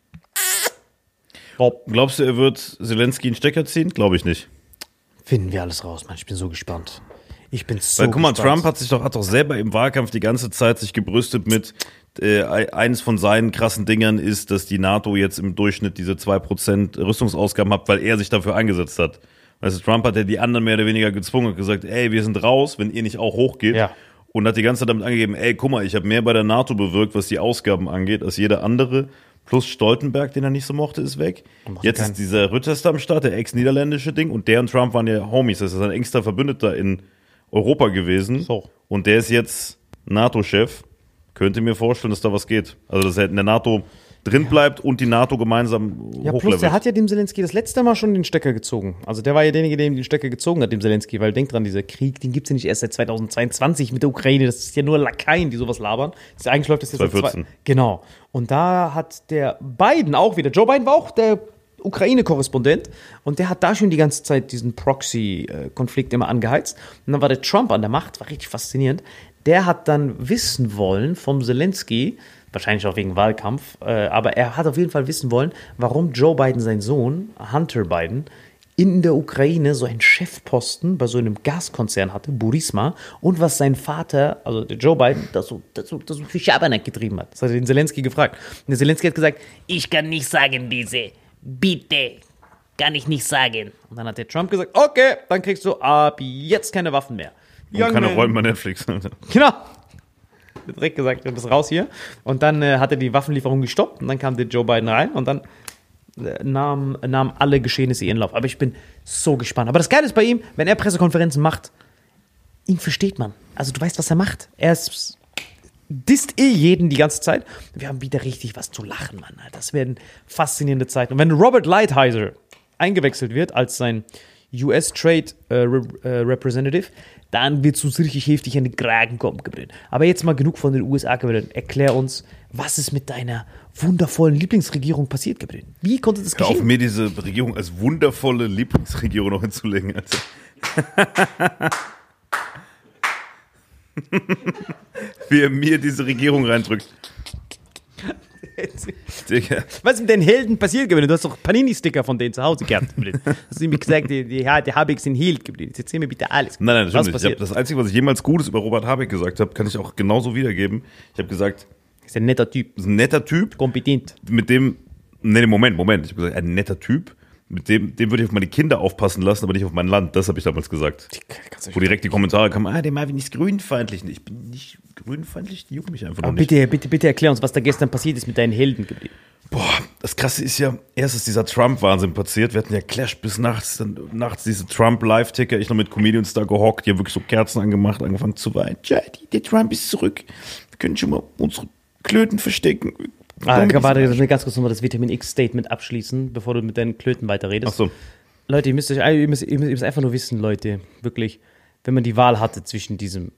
Top. Glaubst du, er wird Zelensky einen Stecker ziehen? Glaube ich nicht. Finden wir alles raus, Mann. Ich bin so gespannt. Ich bin so Weil guck mal, gespannt. Trump hat sich doch, hat doch selber im Wahlkampf die ganze Zeit sich gebrüstet mit, äh, eines von seinen krassen Dingern ist, dass die NATO jetzt im Durchschnitt diese zwei Prozent Rüstungsausgaben hat, weil er sich dafür eingesetzt hat. Weißt du, Trump hat ja die anderen mehr oder weniger gezwungen und gesagt, ey, wir sind raus, wenn ihr nicht auch hochgeht. Ja. Und hat die ganze Zeit damit angegeben, ey, guck mal, ich habe mehr bei der NATO bewirkt, was die Ausgaben angeht, als jeder andere. Plus Stoltenberg, den er nicht so mochte, ist weg. Jetzt ist dieser Rütterster am Start, der ex-niederländische Ding. Und der und Trump waren ja Homies. Das ist ein engster Verbündeter in Europa gewesen. So. Und der ist jetzt NATO-Chef. Könnte mir vorstellen, dass da was geht. Also, dass er in der NATO drin bleibt und die NATO gemeinsam Ja, plus hochlevelt. der hat ja dem Zelensky das letzte Mal schon den Stecker gezogen. Also der war ja derjenige, der ihm den Stecker gezogen hat, dem Zelensky. Weil denk dran, dieser Krieg, den gibt's ja nicht erst seit zweitausendzweiundzwanzig mit der Ukraine. Das ist ja nur Lakaien, die sowas labern. Das ist, eigentlich läuft das jetzt seit zweitausendvierzehn. zwei, Genau. Und da hat der Biden auch wieder, Joe Biden war auch der Ukraine-Korrespondent und der hat da schon die ganze Zeit diesen Proxy-Konflikt immer angeheizt. Und dann war der Trump an der Macht, war richtig faszinierend. Der hat dann wissen wollen vom Zelensky, wahrscheinlich auch wegen Wahlkampf, äh, aber er hat auf jeden Fall wissen wollen, warum Joe Biden, sein Sohn, Hunter Biden, in der Ukraine so einen Chefposten bei so einem Gaskonzern hatte, Burisma, und was sein Vater, also der Joe Biden, das so, das so, das so für Schabernack getrieben hat. Das hat er den Zelensky gefragt. Und der Zelensky hat gesagt, Ich kann nicht sagen, diese. Bitte. Kann ich nicht sagen. und dann hat der Trump gesagt, okay, dann kriegst du ab jetzt keine Waffen mehr. Und keine man. Räume bei Netflix. Genau. Direkt gesagt, du bist raus hier. Und dann äh, hat er die Waffenlieferung gestoppt und dann kam der Joe Biden rein und dann äh, nahm, nahm alle Geschehnisse ihren Lauf. Aber ich bin so gespannt. Aber das Geile ist bei ihm, wenn er Pressekonferenzen macht, ihn versteht man. Also du weißt, was er macht. Er ist, disst eh jeden die ganze Zeit. Wir haben wieder richtig was zu lachen, Mann. Das werden faszinierende Zeiten. Und wenn Robert Lighthizer eingewechselt wird als sein U S Trade äh, Re- äh, Representative, dann wird es uns richtig heftig an den Kragen kommen, Gabriel. Aber jetzt mal genug von den U S A, Gabriel. Erklär uns, was ist mit deiner wundervollen Lieblingsregierung passiert, Gabriel? Wie konnte das Hör auf, geschehen? mir diese Regierung als wundervolle Lieblingsregierung noch hinzulegen. Also. Wie er mir diese Regierung reindrückt. Digga. Was ist mit den Helden passiert, Gabriel? Du hast doch Panini-Sticker von denen zu Hause gehabt, Gabriel. Hast du mir gesagt, die, die, die Habeck sind Held, Gabriel. Jetzt erzähl mir bitte alles. Nein, nein, das was stimmt nicht. Ich hab, passiert? das Einzige, was ich jemals Gutes über Robert Habeck gesagt habe, kann ich auch genauso wiedergeben. Ich habe gesagt, Ist ein netter Typ, das ist ein netter Typ, kompetent. mit dem, nee, Moment, Moment. Ich habe gesagt, ein netter Typ, Mit dem, dem würde ich auf meine Kinder aufpassen lassen, aber nicht auf mein Land. Das habe ich damals gesagt. Die, wo direkt die Kommentare kamen, ah, der Marvin ist grünfeindlich. Ich bin nicht grünfeindlich, die jucken mich einfach aber noch nicht. Bitte, bitte, bitte erklär uns, was da gestern passiert ist mit deinen Helden geblieben. Boah, das Krasse ist ja, erst ist dieser Trump-Wahnsinn passiert. Wir hatten ja Clash bis nachts, dann nachts diese Trump-Live-Ticker. Ich noch mit Comedians da gehockt, die haben wirklich so Kerzen angemacht, angefangen zu weinen. Ja, der Trump ist zurück. Wir können schon mal unsere Klöten verstecken. Ah, warte, ganz kurz nochmal das Vitamin X-Statement abschließen, bevor du mit deinen Klöten weiterredest. Ach so. Leute, ihr müsst, euch, ihr, müsst, ihr müsst einfach nur wissen, Leute, wirklich, wenn man die Wahl hatte zwischen diesem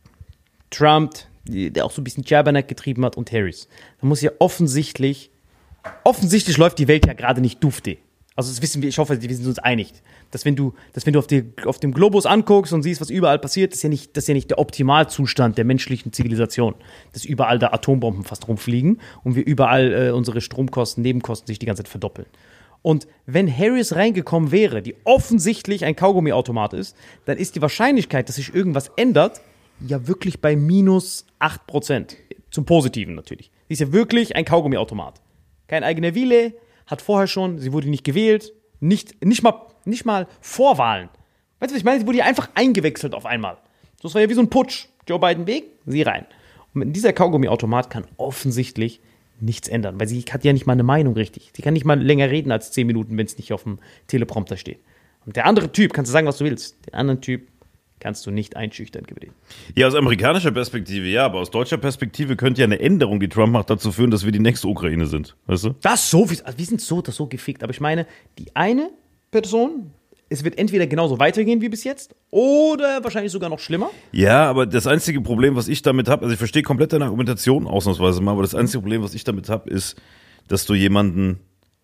Trump, der auch so ein bisschen Jabbernack getrieben hat, und Harris, dann muss ja offensichtlich, offensichtlich läuft die Welt ja gerade nicht dufte. Also das wissen wir, ich hoffe, wir sind uns einig, dass wenn du, dass wenn du auf, die, auf dem Globus anguckst und siehst, was überall passiert, das ist ja nicht, das ist ja nicht der Optimalzustand der menschlichen Zivilisation, dass überall da Atombomben fast rumfliegen und wir überall äh, unsere Stromkosten, Nebenkosten sich die ganze Zeit verdoppeln. Und wenn Harris reingekommen wäre, die offensichtlich ein Kaugummiautomat ist, dann ist die Wahrscheinlichkeit, dass sich irgendwas ändert, ja wirklich bei minus acht Prozent. Zum Positiven natürlich. Sie ist ja wirklich ein Kaugummiautomat. Kein eigener Wille, hat vorher schon, sie wurde nicht gewählt, nicht, nicht, mal, nicht mal Vorwahlen. Weißt du, was ich meine? Sie wurde ja einfach eingewechselt auf einmal. Das war ja wie so ein Putsch. Joe Biden weg, sie rein. Und mit dieser Kaugummiautomat kann offensichtlich nichts ändern, weil sie hat ja nicht mal eine Meinung richtig. Sie kann nicht mal länger reden als zehn Minuten, wenn es nicht auf dem Teleprompter steht. Und der andere Typ, kannst du sagen, was du willst, den anderen Typ kannst du nicht einschüchtern gewinnen. Ja, aus amerikanischer Perspektive ja, aber aus deutscher Perspektive könnte ja eine Änderung, die Trump macht, dazu führen, dass wir die nächste Ukraine sind, weißt du? Das so, also wir sind so, das so gefickt, aber ich meine, die eine Person, es wird entweder genauso weitergehen wie bis jetzt oder wahrscheinlich sogar noch schlimmer. Ja, aber das einzige Problem, was ich damit habe, also ich verstehe komplett deine Argumentation ausnahmsweise mal, aber das einzige Problem, was ich damit habe, ist, dass du jemanden,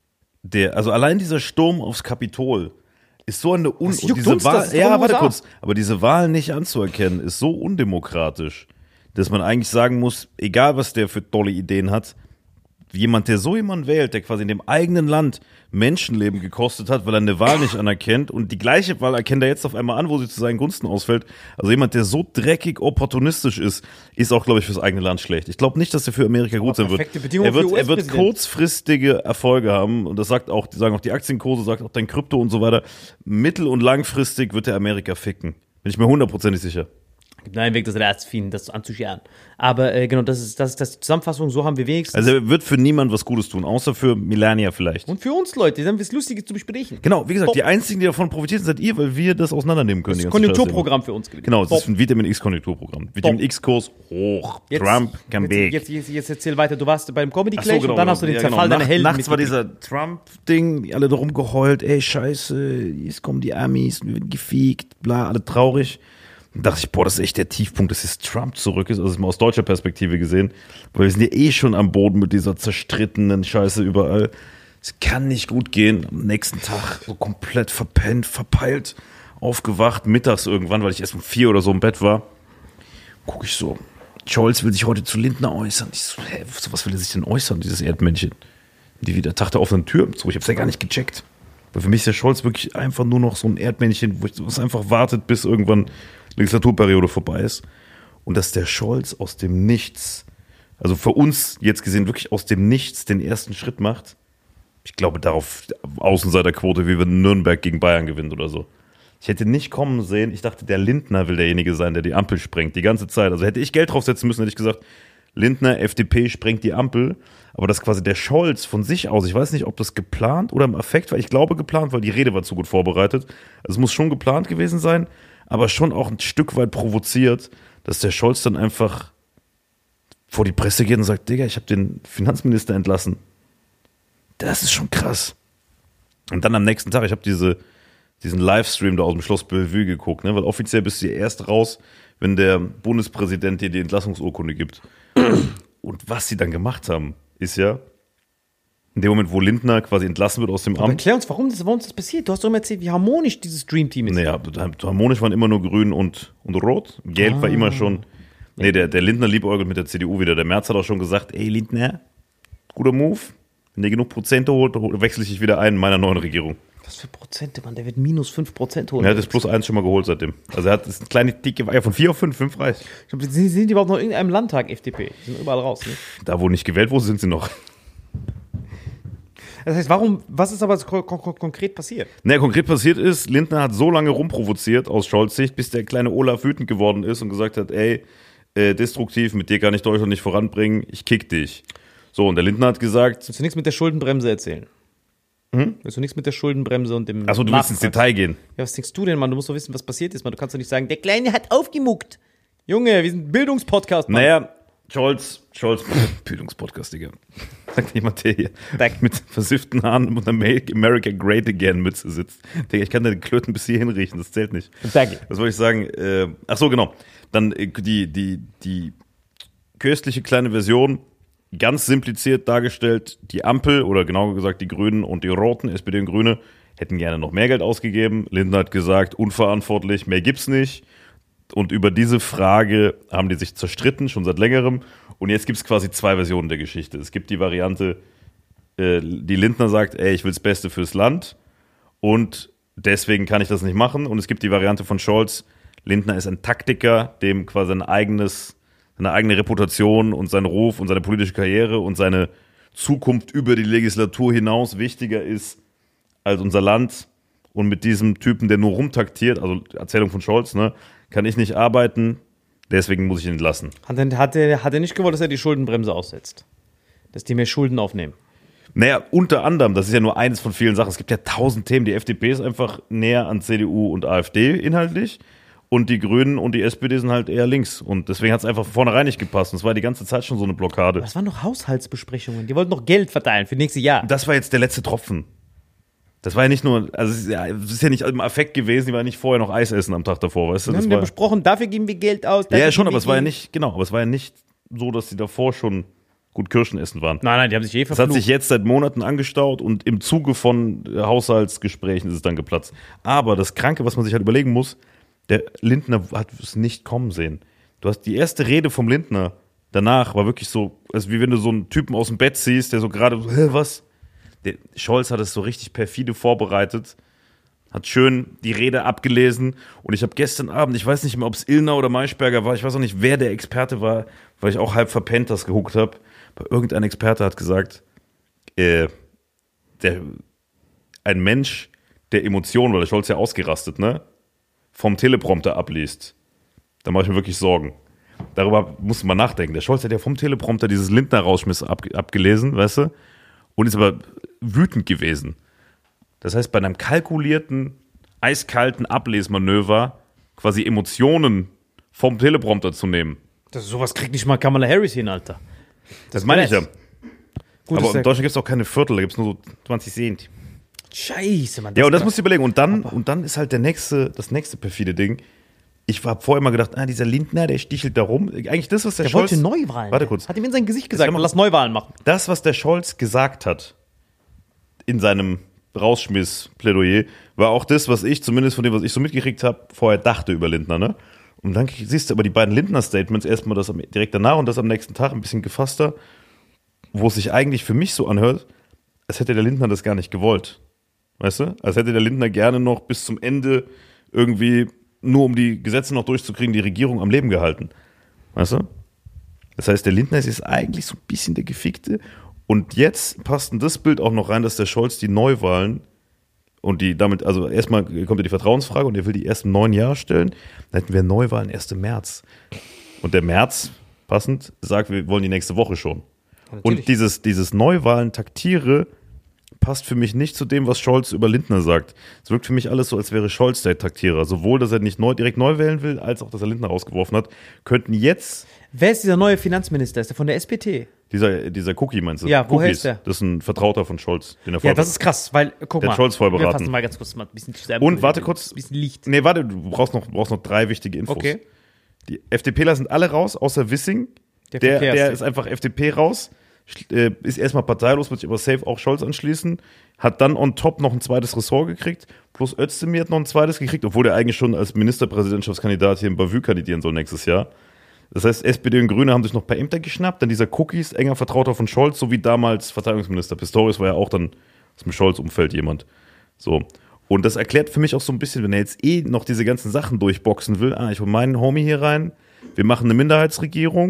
der, also allein dieser Sturm aufs Kapitol ist so eine un- und diese Wahl, ja, warte kurz, aber diese Wahl nicht anzuerkennen, ist so undemokratisch, dass man eigentlich sagen muss, egal was der für tolle Ideen hat, jemand, der so jemanden wählt, der quasi in dem eigenen Land Menschenleben gekostet hat, weil er eine Wahl nicht anerkennt und die gleiche Wahl erkennt er jetzt auf einmal an, wo sie zu seinen Gunsten ausfällt. Also jemand, der so dreckig opportunistisch ist, ist auch, glaube ich, fürs eigene Land schlecht. Ich glaube nicht, dass er für Amerika gut sein wird. Er wird, er wird kurzfristige Erfolge haben und das sagt auch, die sagen auch die Aktienkurse, sagt auch dein Krypto und so weiter. Mittel- und langfristig wird er Amerika ficken. Bin ich mir hundertprozentig sicher. Gibt einen Weg, dass er erst finden, das anzuscheren. Aber äh, genau, das ist, das ist das die Zusammenfassung, so haben wir wenigstens. Also er wird für niemand was Gutes tun, außer für Melania vielleicht. Und für uns Leute, dann haben wir es Lustiges zu besprechen. Genau, wie gesagt, Top. Die einzigen, die davon profitieren, seid ihr, weil wir das auseinandernehmen können. Das ist ein Konjunkturprogramm für uns gewesen. Genau, das Top. ist ein Vitamin X-Konjunkturprogramm. Vitamin X-Kurs hoch, jetzt, Trump, come back. Jetzt, jetzt, jetzt erzähl weiter, du warst beim Comedy Clash so, genau, und dann hast du den ja, Zerfall genau. deiner Helden Nachts war dieser Trump-Ding, die alle darum geheult, ey, scheiße, jetzt kommen die Amis, wir werden gefiegt, bla, alle traurig. Und dachte ich, boah, das ist echt der Tiefpunkt, dass jetzt Trump zurück ist, also das mal aus deutscher Perspektive gesehen, weil wir sind ja eh schon am Boden mit dieser zerstrittenen Scheiße überall. Es kann nicht gut gehen. Am nächsten Tag so komplett verpennt, verpeilt, aufgewacht, mittags irgendwann, weil ich erst um vier oder so im Bett war, gucke ich so, Scholz will sich heute zu Lindner äußern. Ich so, hä, was will er sich denn äußern, dieses Erdmännchen? Die wieder Tag der offenen Tür. So, ich hab's ja gar nicht gecheckt. Weil für mich ist der Scholz wirklich einfach nur noch so ein Erdmännchen, wo ich, was einfach wartet, bis irgendwann Legislaturperiode vorbei ist. Und dass der Scholz aus dem Nichts, also für uns jetzt gesehen wirklich aus dem Nichts den ersten Schritt macht. Ich glaube darauf Außenseiterquote, wie wenn Nürnberg gegen Bayern gewinnt oder so. Ich hätte nicht kommen sehen, ich dachte, der Lindner will derjenige sein, der die Ampel sprengt, die ganze Zeit. Also hätte ich Geld draufsetzen müssen, hätte ich gesagt, Lindner, F D P sprengt die Ampel. Aber dass quasi der Scholz von sich aus, ich weiß nicht, ob das geplant oder im Affekt war, ich glaube geplant, weil die Rede war zu gut vorbereitet. Also es muss schon geplant gewesen sein, aber schon auch ein Stück weit provoziert, dass der Scholz dann einfach vor die Presse geht und sagt, Digga, ich habe den Finanzminister entlassen. Das ist schon krass. Und dann am nächsten Tag, ich habe diese, diesen Livestream da aus dem Schloss Bellevue geguckt, ne? Weil offiziell bist du ja erst raus, wenn der Bundespräsident dir die Entlassungsurkunde gibt. Und was sie dann gemacht haben, ist ja, in dem Moment, wo Lindner quasi entlassen wird aus dem Aber Amt. erklär uns, warum das, warum das passiert. Du hast doch immer erzählt, wie harmonisch dieses Dreamteam ist. Naja, harmonisch waren immer nur grün und, und rot. Gelb ah. war immer schon. Nee, der, der Lindner liebäugelt mit der C D U wieder. Der Merz hat auch schon gesagt, ey Lindner, guter Move. Wenn der genug Prozente holt, wechsle ich dich wieder ein in meiner neuen Regierung. Was für Prozente, Mann? Der wird minus fünf Prozent holen. Er hat das plus eins schon mal geholt seitdem. Also er hat das eine kleine dicke Weihe von vier auf fünf, fünf reicht. Sind, sind die überhaupt noch in irgendeinem Landtag, F D P? Die sind überall raus, ne? Da, wo nicht gewählt wurde, sind sie noch. Das heißt, warum, was ist aber kon- kon- konkret passiert? Naja, konkret passiert ist, Lindner hat so lange rumprovoziert aus Scholz Sicht, bis der kleine Olaf wütend geworden ist und gesagt hat, ey, äh, destruktiv, mit dir kann ich Deutschland nicht voranbringen, ich kick dich. So, und der Lindner hat gesagt... Willst du nichts mit der Schuldenbremse erzählen? Hm? Willst du nichts mit der Schuldenbremse und dem... Achso, du willst ins Detail gehen. Ja, was denkst du denn, Mann? Du musst doch wissen, was passiert ist, Mann. Du kannst doch nicht sagen, der Kleine hat aufgemuckt. Junge, wir sind ein Bildungspodcast, Mann. Naja, Scholz, Scholz, Bildungspodcast, Digga. Sagt jemand, der hier mit versifften Haaren und einer America Great Again Mütze sitzt. Digga, ich kann deine Klöten bis hierhin riechen, das zählt nicht. Danke. Was wollte ich sagen? Äh, ach so, genau. Dann äh, die, die, die köstliche kleine Version, ganz simpliziert dargestellt, die Ampel, oder genauer gesagt die Grünen und die Roten, S P D und Grüne, hätten gerne noch mehr Geld ausgegeben. Lindner hat gesagt, unverantwortlich, mehr gibt's nicht. Und über diese Frage haben die sich zerstritten, schon seit längerem. Und jetzt gibt es quasi zwei Versionen der Geschichte. Es gibt die Variante, äh, die Lindner sagt, ey, ich will das Beste fürs Land und deswegen kann ich das nicht machen. Und es gibt die Variante von Scholz, Lindner ist ein Taktiker, dem quasi sein eigenes, seine eigene Reputation und sein Ruf und seine politische Karriere und seine Zukunft über die Legislatur hinaus wichtiger ist als unser Land. Und mit diesem Typen, der nur rumtaktiert, also Erzählung von Scholz, ne, kann ich nicht arbeiten, deswegen muss ich ihn entlassen. Hat er, hat, er, hat er nicht gewollt, dass er die Schuldenbremse aussetzt? Dass die mehr Schulden aufnehmen? Naja, unter anderem, das ist ja nur eines von vielen Sachen. Es gibt ja tausend Themen. Die F D P ist einfach näher an C D U und AfD inhaltlich und die Grünen und die S P D sind halt eher links. Und deswegen hat es einfach von vornherein nicht gepasst. Und es war die ganze Zeit schon so eine Blockade. Das waren doch Haushaltsbesprechungen. Die wollten noch Geld verteilen für nächstes Jahr. Das war jetzt der letzte Tropfen. Das war ja nicht nur, also es ist ja, es ist ja nicht im Affekt gewesen, die war nicht vorher noch Eis essen am Tag davor, weißt du? Wir Das haben ja war, besprochen, dafür geben wir Geld aus. ja, ja, schon, aber es war ja nicht, genau, aber es war ja nicht so, dass die davor schon gut Kirschen essen waren. Nein, nein, die haben sich eh Das verflucht. hat sich jetzt seit Monaten angestaut und im Zuge von Haushaltsgesprächen ist es dann geplatzt. Aber das Kranke, was man sich halt überlegen muss, der Lindner hat es nicht kommen sehen. Du hast die erste Rede vom Lindner danach war wirklich so, also wie wenn du so einen Typen aus dem Bett siehst, der so gerade, hä, was? Der Scholz hat es so richtig perfide vorbereitet, hat schön die Rede abgelesen und ich habe gestern Abend, ich weiß nicht mehr, ob es Illner oder Maischberger war, ich weiß auch nicht, wer der Experte war, weil ich auch halb verpennt das geguckt habe, aber irgendein Experte hat gesagt, äh, der, ein Mensch, der Emotionen, weil der Scholz ja ausgerastet, ne, vom Teleprompter abliest, da mache ich mir wirklich Sorgen. Darüber musste man nachdenken. Der Scholz hat ja vom Teleprompter dieses Lindner-Rausschmiss ab, abgelesen, weißt du, und ist aber wütend gewesen. Das heißt, bei einem kalkulierten, eiskalten Ablesmanöver quasi Emotionen vom Teleprompter zu nehmen. Das, sowas kriegt nicht mal Kamala Harris hin, Alter. Das meine ich ja. Gut, aber in Deutschland gibt es auch keine Viertel, da gibt es nur so zwanzig Cent. Scheiße, Mann. Ja, und das musst du überlegen. Und dann, und dann ist halt der nächste, das nächste perfide Ding. Ich habe vorher immer gedacht, ah, dieser Lindner, der stichelt da rum. Eigentlich das, was der, der Scholz... wollte Neuwahlen. Warte kurz. Hat ihm in sein Gesicht gesagt, mal, lass Neuwahlen machen. Das, was der Scholz gesagt hat in seinem Rausschmiss-Plädoyer, war auch das, was ich, zumindest von dem, was ich so mitgekriegt habe, vorher dachte über Lindner, ne? Und dann siehst du aber die beiden Lindner-Statements, erstmal das direkt danach und das am nächsten Tag ein bisschen gefasster, wo es sich eigentlich für mich so anhört, als hätte der Lindner das gar nicht gewollt. Weißt du? Als hätte der Lindner gerne noch bis zum Ende irgendwie, nur um die Gesetze noch durchzukriegen, die Regierung am Leben gehalten. Weißt du? Das heißt, der Lindner ist jetzt eigentlich so ein bisschen der Gefickte. Und jetzt passt in das Bild auch noch rein, dass der Scholz die Neuwahlen und die damit, also erstmal kommt ja die Vertrauensfrage und er will die ersten neun Jahre stellen. Dann hätten wir Neuwahlen erst im März. Und der März, passend, sagt, wir wollen die nächste Woche schon. Ja, und dieses, dieses Neuwahlen-Taktiere passt für mich nicht zu dem, was Scholz über Lindner sagt. Es wirkt für mich alles so, als wäre Scholz der Taktierer. Sowohl, dass er nicht neu, direkt neu wählen will, als auch, dass er Lindner rausgeworfen hat. Könnten jetzt... Wer ist dieser neue Finanzminister? Ist der von der S P T? Dieser, dieser Cookie, meinst du? Ja, woher Cookies. ist der? Das ist ein Vertrauter von Scholz. Den er ja, das ist krass, weil, guck der mal. Hat Scholz voll beraten. Wir fassen mal ganz kurz mal ein bisschen Und warte kurz. Ein bisschen Licht. Nee, warte, du brauchst noch, brauchst noch drei wichtige Infos. Okay. Die FDPler sind alle raus, außer Wissing. Der, der, der ist einfach F D P raus. Ist erstmal parteilos, wird sich aber safe auch Scholz anschließen. Hat dann on top noch ein zweites Ressort gekriegt. Plus Özdemir hat noch ein zweites gekriegt, obwohl der eigentlich schon als Ministerpräsidentschaftskandidat hier in Bavü kandidieren soll nächstes Jahr. Das heißt, S P D und Grüne haben sich noch ein paar Ämter geschnappt. Dann dieser Cookies, enger Vertrauter von Scholz, so wie damals Verteidigungsminister Pistorius war ja auch dann aus dem Scholz-Umfeld jemand. So. Und das erklärt für mich auch so ein bisschen, wenn er jetzt eh noch diese ganzen Sachen durchboxen will. Ah, ich hole meinen Homie hier rein. Wir machen eine Minderheitsregierung.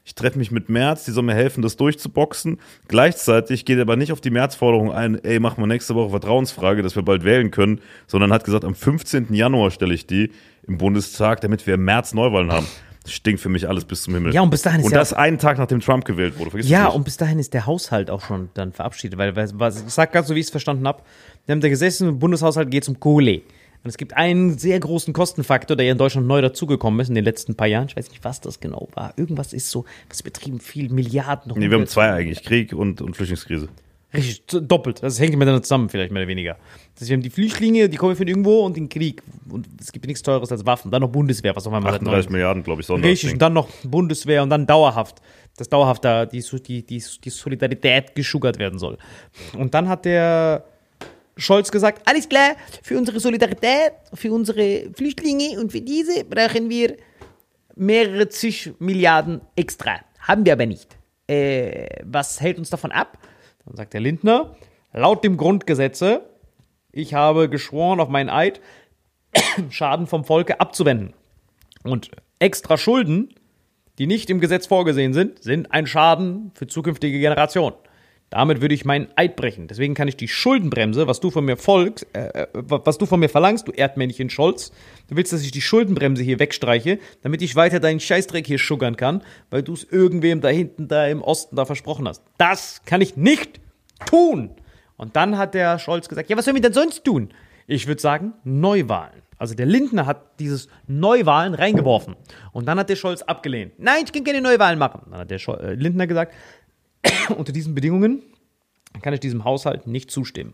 ich treffe mich mit Merz, die soll mir helfen, das durchzuboxen. Gleichzeitig geht er aber nicht auf die Merz-Forderung ein, ey, mach mal nächste Woche Vertrauensfrage, dass wir bald wählen können, sondern hat gesagt, am fünfzehnten Januar stelle ich die im Bundestag, damit wir im März Neuwahlen haben. Das stinkt für mich alles bis zum Himmel. Ja, und bis dahin ist Und ja das einen Tag, nachdem Trump gewählt wurde. Vergiss Ja, das nicht. und bis dahin ist der Haushalt auch schon dann verabschiedet, weil, weil was, ich sag ganz so, wie ich es verstanden habe, wir haben da gesessen, im Bundeshaushalt geht es um Kohle. Und es gibt einen sehr großen Kostenfaktor, der ja in Deutschland neu dazugekommen ist in den letzten paar Jahren. Ich weiß nicht, was das genau war. Irgendwas ist so, was betrieben viel, Milliarden. Nee, wir haben zwei eigentlich, Krieg und, und Flüchtlingskrise. Richtig, doppelt. Das hängt miteinander zusammen, vielleicht mehr oder weniger. Das heißt, wir haben die Flüchtlinge, die kommen von irgendwo und den Krieg. Und es gibt nichts Teures als Waffen. Dann noch Bundeswehr, was auf einmal seit achtunddreißig Milliarden, glaube ich, Sonder. Richtig, und dann noch Bundeswehr und dann dauerhaft. Dass dauerhaft da die, die, die, die Solidarität geschuggert werden soll. Und dann hat der Scholz gesagt, alles klar, für unsere Solidarität, für unsere Flüchtlinge und für diese brauchen wir mehrere zig Milliarden extra. Haben wir aber nicht. Äh, was hält uns davon ab? Dann sagt der Lindner, laut dem Grundgesetze, ich habe geschworen auf meinen Eid, Schaden vom Volke abzuwenden. Und extra Schulden, die nicht im Gesetz vorgesehen sind, sind ein Schaden für zukünftige Generationen. Damit würde ich meinen Eid brechen. Deswegen kann ich die Schuldenbremse, was du von mir folgst, äh, was du von mir verlangst, du Erdmännchen Scholz, du willst, dass ich die Schuldenbremse hier wegstreiche, damit ich weiter deinen Scheißdreck hier schuggern kann, weil du es irgendwem da hinten, da im Osten da versprochen hast. Das kann ich nicht tun. Und dann hat der Scholz gesagt, ja, was sollen wir denn sonst tun? Ich würde sagen, Neuwahlen. Also der Lindner hat dieses Neuwahlen reingeworfen. Und dann hat der Scholz abgelehnt. Nein, ich kann keine Neuwahlen machen. Dann hat der Schol- äh, Lindner gesagt, unter diesen Bedingungen kann ich diesem Haushalt nicht zustimmen.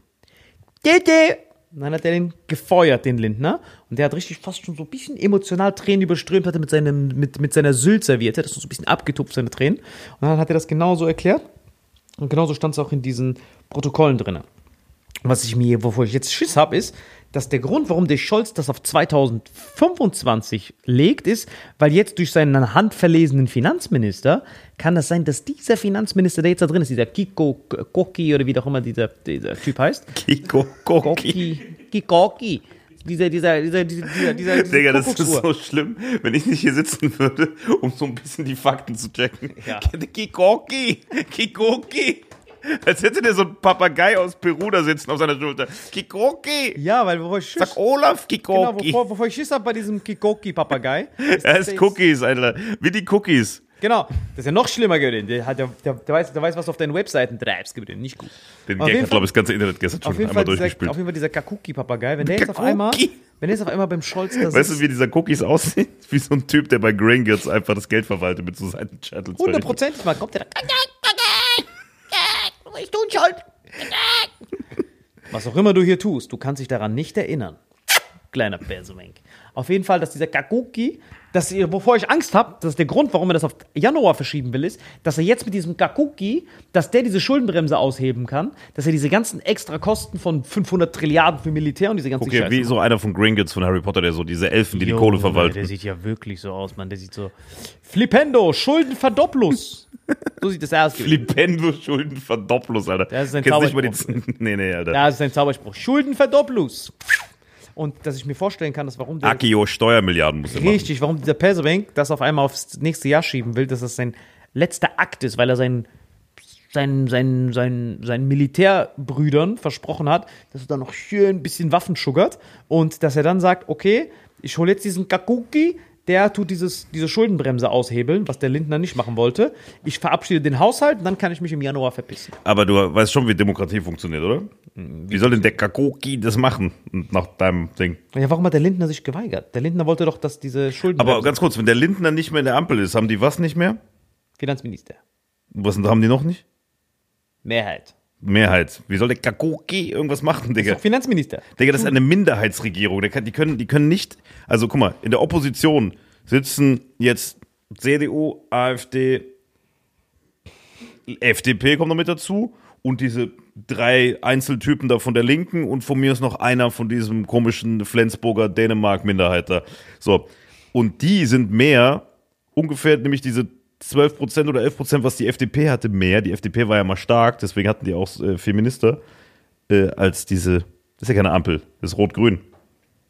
Dann hat er den gefeuert, den Lindner. Und der hat richtig fast schon so ein bisschen emotional Tränen überströmt, hatte mit, seinem, mit, mit seiner Sylt-Serviette, das ist so ein bisschen abgetupft, seine Tränen. Und dann hat er das genauso erklärt. Und genauso stand es auch in diesen Protokollen drin. Was ich mir, wovor ich jetzt Schiss habe, ist, dass der Grund, warum der Scholz das auf zweitausendfünfundzwanzig legt, ist, weil jetzt durch seinen handverlesenen Finanzminister kann das sein, dass dieser Finanzminister, der jetzt da drin ist, dieser Kiko Koki oder wie auch immer dieser, dieser Typ heißt. Kiko Koki. Kikoki. Dieser, dieser, dieser, dieser, dieser, dieser Digga, das ist so schlimm, wenn ich nicht hier sitzen würde, um so ein bisschen die Fakten zu checken. Ja. Kikoki, Kikoki. Als hätte der so ein Papagei aus Peru da sitzen auf seiner Schulter. Kikoki. Ja, weil bevor ich Schiss... Sag Olaf Kikoki. Genau, bevor, bevor ich Schiss habe bei diesem Kikoki-Papagei. Er ist Cookies, Alter. Wie die Cookies. Genau, das ist ja noch schlimmer gewesen. Der, hat, der, der, der, weiß, der weiß, was du auf deinen Webseiten treibst, gewesen. Nicht gut. Den Auf Gag jeden hat, Fall- glaube ich, das ganze Internet gestern Auf schon jeden, einmal Fall dieser, durchgespielt. auf jeden Fall dieser Kakuki-Papagei, wenn der jetzt auf Kakuki. einmal, wenn der jetzt auf einmal beim Scholz da Weißt du, sitzt, wie dieser Cookies aussieht? Wie so ein Typ, der bei Gringotts einfach das Geld verwaltet mit so seinen Chattels. hundertprozentig mal kommt der da, Was ist tun, Scholz? was auch immer du hier tust, du kannst dich daran nicht erinnern. Kleiner Persemenk. Auf jeden Fall, dass dieser Kakuki, dass ihr, wovor ich Angst habe, das ist der Grund, warum er das auf Januar verschieben will, ist, dass er jetzt mit diesem Kakuki, dass der diese Schuldenbremse ausheben kann, dass er diese ganzen extra Kosten von fünfhundert Trilliarden für Militär und diese ganzen Okay, wie so einer von Gringotts von Harry Potter, der so diese Elfen, die die Kohle verwalten. Der sieht ja wirklich so aus, Mann. Der sieht so. Flipendo, Schuldenverdopplus. So sieht das aus. Flipendo Schuldenverdopplus, Alter. Das ist ein Kennst nicht mal Zauberspruch. die Nee, nee, Alter. Ja, das ist ein Zauberspruch. Schuldenverdopplus. Und dass ich mir vorstellen kann, dass warum der. Akio Steuermilliarden muss er machen. Richtig, warum dieser Persebank das auf einmal aufs nächste Jahr schieben will, dass das sein letzter Akt ist, weil er seinen seinen, seinen, seinen, seinen Militärbrüdern versprochen hat, dass er dann noch schön ein bisschen Waffen schuggert und dass er dann sagt, okay, ich hole jetzt diesen Kakuki, der tut dieses, diese Schuldenbremse aushebeln, was der Lindner nicht machen wollte. Ich verabschiede den Haushalt und dann kann ich mich im Januar verpissen. Aber du weißt schon, wie Demokratie funktioniert, oder? Wie soll denn der Kakoki das machen nach deinem Ding? Ja, warum hat der Lindner sich geweigert? Der Lindner wollte doch, dass diese Schuldenbremse... Aber ganz kurz, wenn der Lindner nicht mehr in der Ampel ist, haben die was nicht mehr? Finanzminister. Was haben die noch nicht? Mehrheit. Mehrheit. Wie soll der Kakoki irgendwas machen, Ist Digga? doch Finanzminister. Digga, das ist eine Minderheitsregierung. Der kann, die, können, die können nicht, also guck mal, in der Opposition sitzen jetzt C D U, AfD, F D P kommt noch mit dazu und diese drei Einzeltypen da von der Linken und von mir ist noch einer von diesem komischen Flensburger Dänemark-Minderheit da. So. Und die sind mehr, ungefähr nämlich diese zwölf Prozent oder elf Prozent, was die F D P hatte, mehr. Die F D P war ja mal stark, deswegen hatten die auch äh, vier Minister, äh, als diese, das ist ja keine Ampel, das ist Rot-Grün.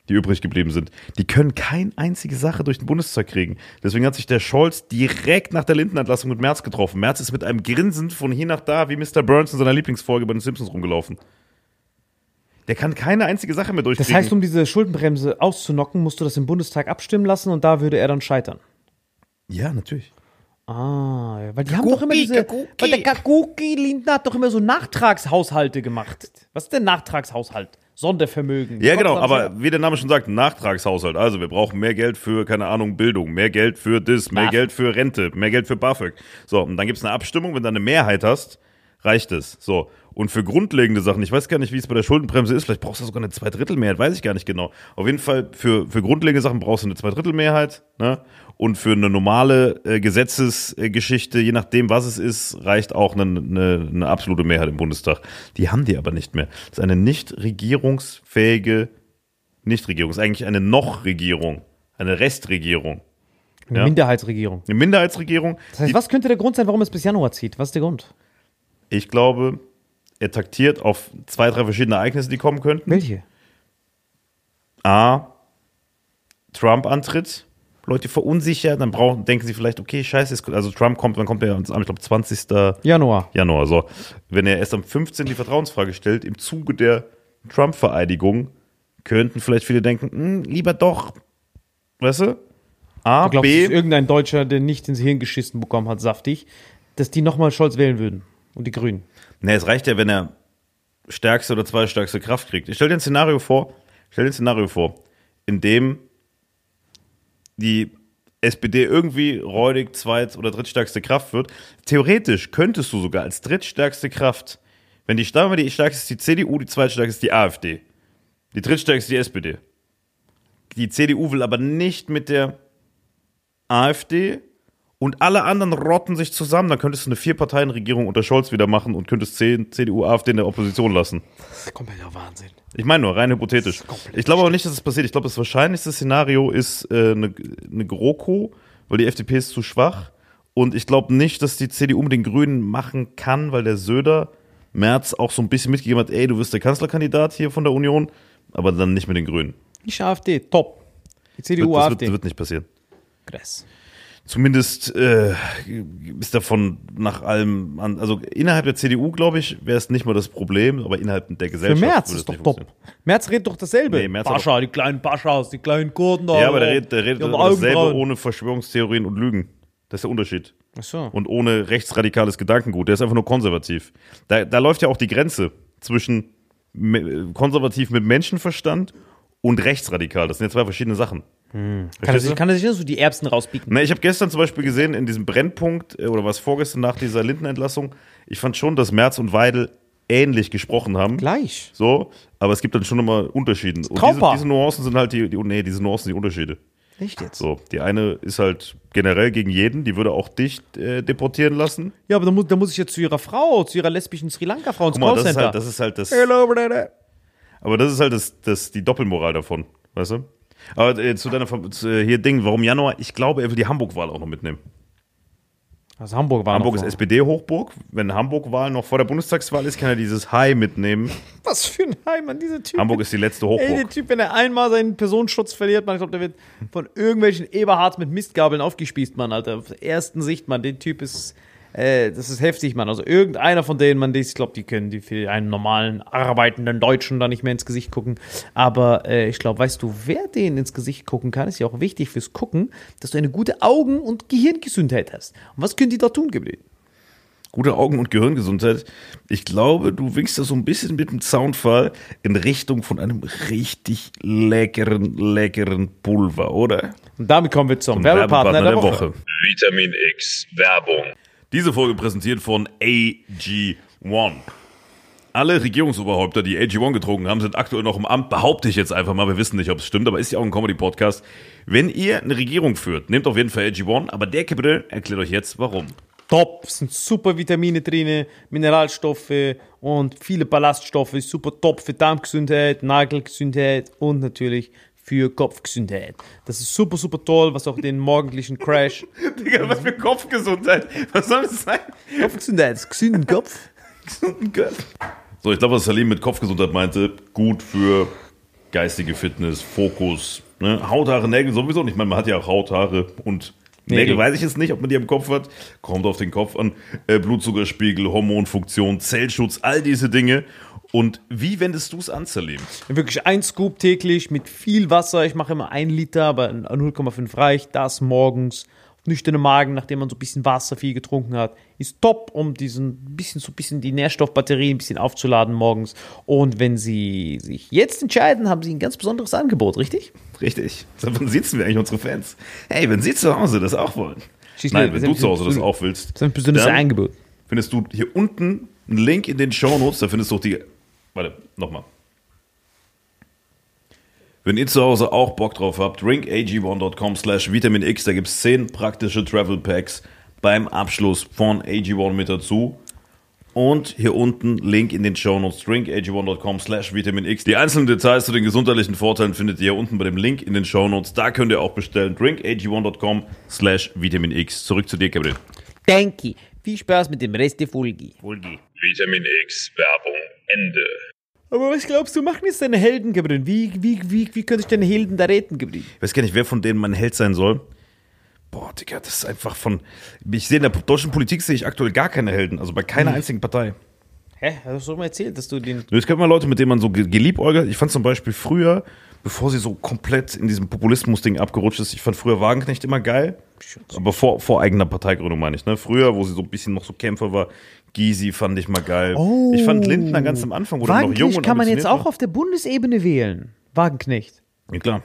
die übrig geblieben sind, die können keine einzige Sache durch den Bundestag kriegen. Deswegen hat sich der Scholz direkt nach der Lindenentlassung mit Merz getroffen. Merz ist mit einem Grinsen von hier nach da wie Mister Burns in seiner Lieblingsfolge bei den Simpsons rumgelaufen. Der kann keine einzige Sache mehr durchkriegen. Das heißt, um diese Schuldenbremse auszunocken, musst du das im Bundestag abstimmen lassen und da würde er dann scheitern. Ja, natürlich. Ah, weil die haben doch immer diese, weil der Kakuki Lindner hat doch immer so Nachtragshaushalte gemacht. Was ist denn Nachtragshaushalt? Sondervermögen. Ja, genau, aber wie der Name schon sagt, Nachtragshaushalt. Also wir brauchen mehr Geld für, keine Ahnung, Bildung, mehr Geld für das, mehr Geld für Rente, mehr Geld für BAföG. So, und dann gibt's eine Abstimmung, wenn du eine Mehrheit hast, reicht es. So, und für grundlegende Sachen, ich weiß gar nicht, wie es bei der Schuldenbremse ist, vielleicht brauchst du sogar eine Zweidrittelmehrheit, weiß ich gar nicht genau. Auf jeden Fall, für, für grundlegende Sachen brauchst du eine Zweidrittelmehrheit, ne? Und für eine normale äh, Gesetzesgeschichte, je nachdem, was es ist, reicht auch eine, eine, eine absolute Mehrheit im Bundestag. Die haben die aber nicht mehr. Das ist eine nicht regierungsfähige Nichtregierung. Das ist eigentlich eine Noch-Regierung, eine Restregierung. Eine ja? Minderheitsregierung. Eine Minderheitsregierung. Das heißt, was könnte der Grund sein, warum es bis Januar zieht? Was ist der Grund? Ich glaube, er taktiert auf zwei, drei verschiedene Ereignisse, die kommen könnten. Welche? A. Trump-Antritt. Leute verunsichert, dann brauchen, denken sie vielleicht, okay, scheiße, also Trump kommt, wann kommt er? Ich glaube, zwanzigsten Januar. Januar, so. Wenn er erst am fünfzehnten die Vertrauensfrage stellt, im Zuge der Trump-Vereidigung, könnten vielleicht viele denken, lieber doch, weißt du? A, du glaubst, B. dass irgendein Deutscher, der nicht ins Hirn geschissen bekommen hat, saftig, dass die nochmal Scholz wählen würden und die Grünen. Ne, es reicht ja, wenn er stärkste oder zweitstärkste Kraft kriegt. Ich stell dir ein Szenario vor, stell dir ein Szenario vor, in dem die S P D irgendwie räudig zweit- oder drittstärkste Kraft wird. Theoretisch könntest du sogar als drittstärkste Kraft, wenn die, sagen wir, die stärkste ist die C D U, die zweitstärkste ist die AfD, die drittstärkste ist die S P D. Die C D U will aber nicht mit der AfD und alle anderen rotten sich zusammen, dann könntest du eine Vier-Parteien-Regierung unter Scholz wieder machen und könntest C D U, AfD in der Opposition lassen. Das ist kompletter Wahnsinn. Ich meine nur, rein hypothetisch. Ich glaube aber nicht, dass es passiert. Ich glaube, das wahrscheinlichste Szenario ist äh, eine, eine GroKo, weil die F D P ist zu schwach. Und ich glaube nicht, dass die C D U mit den Grünen machen kann, weil der Söder Merz auch so ein bisschen mitgegeben hat, ey, du wirst der Kanzlerkandidat hier von der Union, aber dann nicht mit den Grünen. Nicht AfD, top. Die C D U, das AfD. Wird, das wird nicht passieren. Krass. Zumindest äh, ist davon nach allem, an, also innerhalb der C D U, glaube ich, wäre es nicht mal das Problem, aber innerhalb der Gesellschaft Für Merz würde es ist doch nicht top. Merz redet doch dasselbe. Nee, Merz Pascha, die kleinen Paschas, die kleinen Kurden da. Ja, aber der redet, der redet die haben dasselbe Augenbrauen. ohne Verschwörungstheorien und Lügen. Das ist der Unterschied. Ach so. Und ohne rechtsradikales Gedankengut. Der ist einfach nur konservativ. Da, da läuft ja auch die Grenze zwischen me- konservativ mit Menschenverstand und rechtsradikal. Das sind ja zwei verschiedene Sachen. Hm. Kann, er sich, kann er sich nur so die Erbsen rauspieken? Na, ich habe gestern zum Beispiel gesehen, in diesem Brennpunkt, äh, oder was vorgestern nach dieser Lindenentlassung, ich fand schon, dass Merz und Weidel ähnlich gesprochen haben. Gleich. So, aber es gibt dann schon immer Unterschiede. Und diese, diese Nuancen sind halt die, die, nee, diese Nuancen die Unterschiede. Echt jetzt? So, die eine ist halt generell gegen jeden, die würde auch dich äh, deportieren lassen. Ja, aber da muss, da muss ich jetzt zu ihrer Frau, zu ihrer lesbischen Sri Lanka-Frau ins Guck mal, das ist Callcenter. halt das, ist halt das Hello, brother. aber das ist halt das, das, die Doppelmoral davon, weißt du? Aber äh, zu deiner zu, äh, hier Ding, warum Januar? Ich glaube, er will die Hamburg-Wahl auch noch mitnehmen. Also Hamburg war Hamburg noch ist vor. S P D-Hochburg. Wenn Hamburg-Wahl noch vor der Bundestagswahl ist, kann er dieses High mitnehmen. Was für ein Heim an dieser Typ. Hamburg ist die letzte Ey, der Hochburg. Typ, wenn er einmal seinen Personenschutz verliert, man, ich glaube, der wird von irgendwelchen Eberhards mit Mistgabeln aufgespießt, Mann, Alter. Auf der ersten Sicht, Mann, der Typ ist, äh, das ist heftig, Mann. Also irgendeiner von denen, man, ich glaube, die können die für einen normalen, arbeitenden Deutschen da nicht mehr ins Gesicht gucken. Aber äh, ich glaube, weißt du, wer denen ins Gesicht gucken kann, ist ja auch wichtig fürs Gucken, dass du eine gute Augen- und Gehirngesundheit hast. Und was können die da tun, Gabriel? Gute Augen- und Gehirngesundheit. Ich glaube, du winkst da so ein bisschen mit dem Zaunfall in Richtung von einem richtig leckeren, leckeren Pulver, oder? Und damit kommen wir zum, Zum Werbepartner, der, Woche. Vitamin X Werbung. Diese Folge präsentiert von A G eins. Alle Regierungsoberhäupter, die A G eins getrunken haben, sind aktuell noch im Amt, behaupte ich jetzt einfach mal. Wir wissen nicht, ob es stimmt, aber ist ja auch ein Comedy-Podcast. Wenn ihr eine Regierung führt, nehmt auf jeden Fall A G eins, aber der Kippe erklärt euch jetzt, warum. Top, es sind super Vitamine drin, Mineralstoffe und viele Ballaststoffe, super top für Darmgesundheit, Nagelgesundheit und natürlich für Kopfgesundheit. Das ist super, super toll, was auch den morgendlichen Crash. Digga, was für Kopfgesundheit? Was soll das sein? Kopfgesundheit, ist gesunden Kopf. So, ich glaube, was Salim mit Kopfgesundheit meinte, gut für geistige Fitness, Fokus, ne? Hauthaare, Nägel sowieso nicht. Ich meine, man hat ja auch Hauthaare und Nägel, Nägel. weiß ich jetzt nicht, ob man die am Kopf hat. Kommt auf den Kopf an. Äh, Blutzuckerspiegel, Hormonfunktion, Zellschutz, all diese Dinge. Und wie wendest du es an, Salim? Wirklich ein Scoop täglich mit viel Wasser. Ich mache immer ein Liter, aber null Komma fünf reicht. Das morgens. Nüchterne Magen, nachdem man so ein bisschen Wasser viel getrunken hat, ist top, um diesen bisschen so ein bisschen die Nährstoffbatterie ein bisschen aufzuladen morgens. Und wenn Sie sich jetzt entscheiden, haben Sie ein ganz besonderes Angebot, richtig? Richtig. So, wann sitzen wir eigentlich unsere Fans? Hey, wenn Sie zu Hause das auch wollen. Schieß Nein, mir- wenn du zu Hause das auch willst. Das ist ein besonderes dann Angebot. Findest du hier unten einen Link in den Shownotes, da findest du auch die. Warte, nochmal. Wenn ihr zu Hause auch Bock drauf habt, drink a g one dot com slash vitamin x, da gibt es zehn praktische Travel Packs beim Abschluss von A G one mit dazu. Und hier unten Link in den Shownotes, drink a g one dot com slash vitamin x. Die einzelnen Details zu den gesundheitlichen Vorteilen findet ihr hier unten bei dem Link in den Shownotes. Da könnt ihr auch bestellen, drink a g one dot com slash vitamin x. Zurück zu dir, Gabriel. Danke. Viel Spaß mit dem Rest der Folge. Vitamin X, Werbung, Ende. Aber was glaubst du, machen jetzt deine Helden, Gabriel? Wie, wie, wie, wie könnte ich deine Helden da retten, Gabriel? Ich weiß gar nicht, wer von denen mein Held sein soll. Boah, Digga, das ist einfach von. Ich sehe in der deutschen Politik sehe ich aktuell gar keine Helden, also bei keiner Hm. einzigen Partei. Hä? Hast du doch mal erzählt, dass du den. Es gibt mal Leute, mit denen man so ge- geliebäugelt. Ich fand zum Beispiel früher, bevor sie so komplett in diesem Populismus-Ding abgerutscht ist, ich fand früher Wagenknecht immer geil. Aber vor, vor eigener Parteigründung meine ich. Ne? Früher, wo sie so ein bisschen noch so Kämpfer war, Gysi fand ich mal geil. Oh. Ich fand Lindner ganz am Anfang, wo er noch jung Wagenknecht und kann man jetzt ambitioniert auch auf der Bundesebene wählen. Wagenknecht. war. Ja, klar.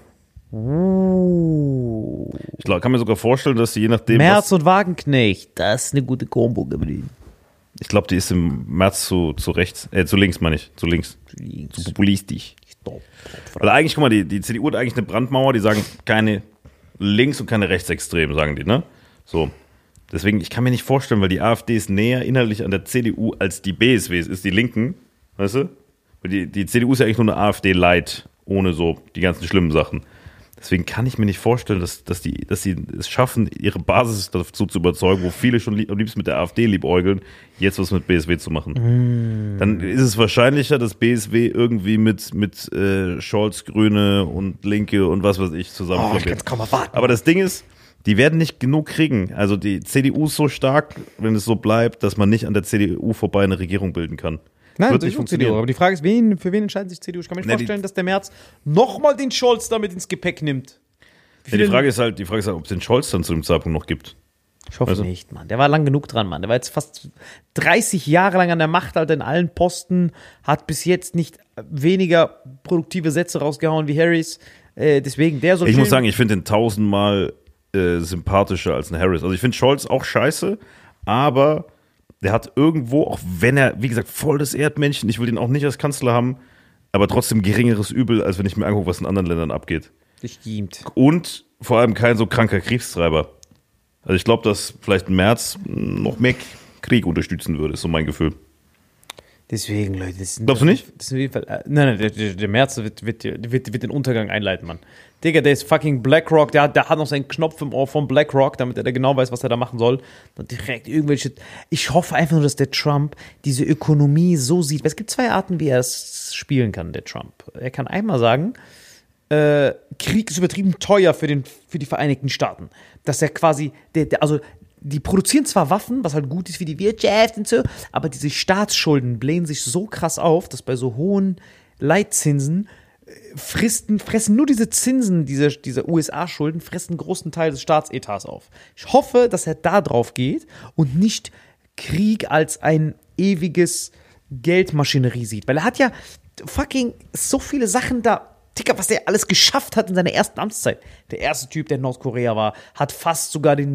Oh. Ich glaub, kann mir sogar vorstellen, dass sie je nachdem. Merz was, und Wagenknecht. Das ist eine gute Kombo, Gabriel. ich glaube, die ist im März zu, zu rechts, äh, zu links meine ich, zu links. Zu populistisch. Stop. Weil eigentlich, guck mal, die, die C D U hat eigentlich eine Brandmauer, die sagen keine links- und keine rechtsextremen, sagen die, ne? So. Deswegen, ich kann mir nicht vorstellen, weil die AfD ist näher inhaltlich an der C D U als die B S W ist, die Linken, weißt du? Weil die, die C D U ist ja eigentlich nur eine AfD-Light, ohne so die ganzen schlimmen Sachen. Deswegen kann ich mir nicht vorstellen, dass, dass, die, dass sie es schaffen, ihre Basis dazu zu überzeugen, wo viele schon lieb, am liebsten mit der AfD liebäugeln, jetzt was mit B S W zu machen. Mm. Dann ist es wahrscheinlicher, dass B S W irgendwie mit, mit äh, Scholz, Grüne und Linke und was weiß ich zusammenkommt. Oh, jetzt kann man warten. Aber das Ding ist, die werden nicht genug kriegen. Also die C D U ist so stark, wenn es so bleibt, dass man nicht an der C D U vorbei eine Regierung bilden kann. Nein, Wird das nicht ist C D U. funktionieren. Aber die Frage ist, wen, für wen entscheidet sich C D U? Ich kann mir nicht Nee, die- vorstellen, dass der Merz nochmal den Scholz damit ins Gepäck nimmt. Wie Ja, die viele- Frage ist halt, die Frage ist halt, ob es den Scholz dann zu dem Zeitpunkt noch gibt. Ich hoffe Also- nicht, Mann. Der war lang genug dran, Mann. Der war jetzt fast dreißig Jahre lang an der Macht, Alter, in allen Posten, hat bis jetzt nicht weniger produktive Sätze rausgehauen wie Harris. Äh, deswegen, der soll Ich muss chillen. sagen, ich finde den tausendmal äh, sympathischer als ein Harris. Also ich finde Scholz auch scheiße, aber der hat irgendwo, auch wenn er, wie gesagt, voll das Erdmännchen, ich will den auch nicht als Kanzler haben, aber trotzdem geringeres Übel, als wenn ich mir angucke, was in anderen Ländern abgeht. Das stimmt. Und vor allem kein so kranker Kriegstreiber. Also ich glaube, dass vielleicht ein Merz noch mehr Krieg unterstützen würde, ist so mein Gefühl. Deswegen, Leute. Das sind, Glaubst du nicht? Das ist auf jeden Fall, äh, nein, nein, der, der, der Merz wird, wird, wird, wird den Untergang einleiten, Mann. Digga, der ist fucking BlackRock, der hat, der hat noch seinen Knopf im Ohr von BlackRock, damit er da genau weiß, was er da machen soll. Und direkt irgendwelche. Ich hoffe einfach nur, dass der Trump diese Ökonomie so sieht. Weil es gibt zwei Arten, wie er es spielen kann, der Trump. Er kann einmal sagen, äh, Krieg ist übertrieben teuer für, den, für die Vereinigten Staaten. Dass er quasi, der, der, also die produzieren zwar Waffen, was halt gut ist für die Wirtschaft und so, aber diese Staatsschulden blähen sich so krass auf, dass bei so hohen Leitzinsen äh, fristen, fressen nur diese Zinsen, diese, diese U S A-Schulden, fressen einen großen Teil des Staatsetats auf. Ich hoffe, dass er da drauf geht und nicht Krieg als ein ewiges Geldmaschinerie sieht, weil er hat ja fucking so viele Sachen da. Digga, was er alles geschafft hat in seiner ersten Amtszeit. Der erste Typ, der in Nordkorea war, hat fast sogar den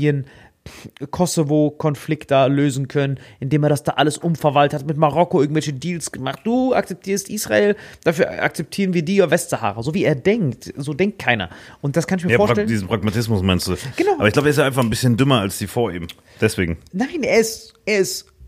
Serbien-Kosovo-Konflikt da lösen können, indem er das da alles umverwaltet hat, mit Marokko irgendwelche Deals gemacht. Du akzeptierst Israel, dafür akzeptieren wir die Westsahara. So wie er denkt. So denkt keiner. Und das kann ich mir Ja, vorstellen. pra- diesen Pragmatismus meinst du? Genau. Aber ich glaube, er ist ja einfach ein bisschen dümmer als die vor ihm. Deswegen. Nein, er ist, er ist,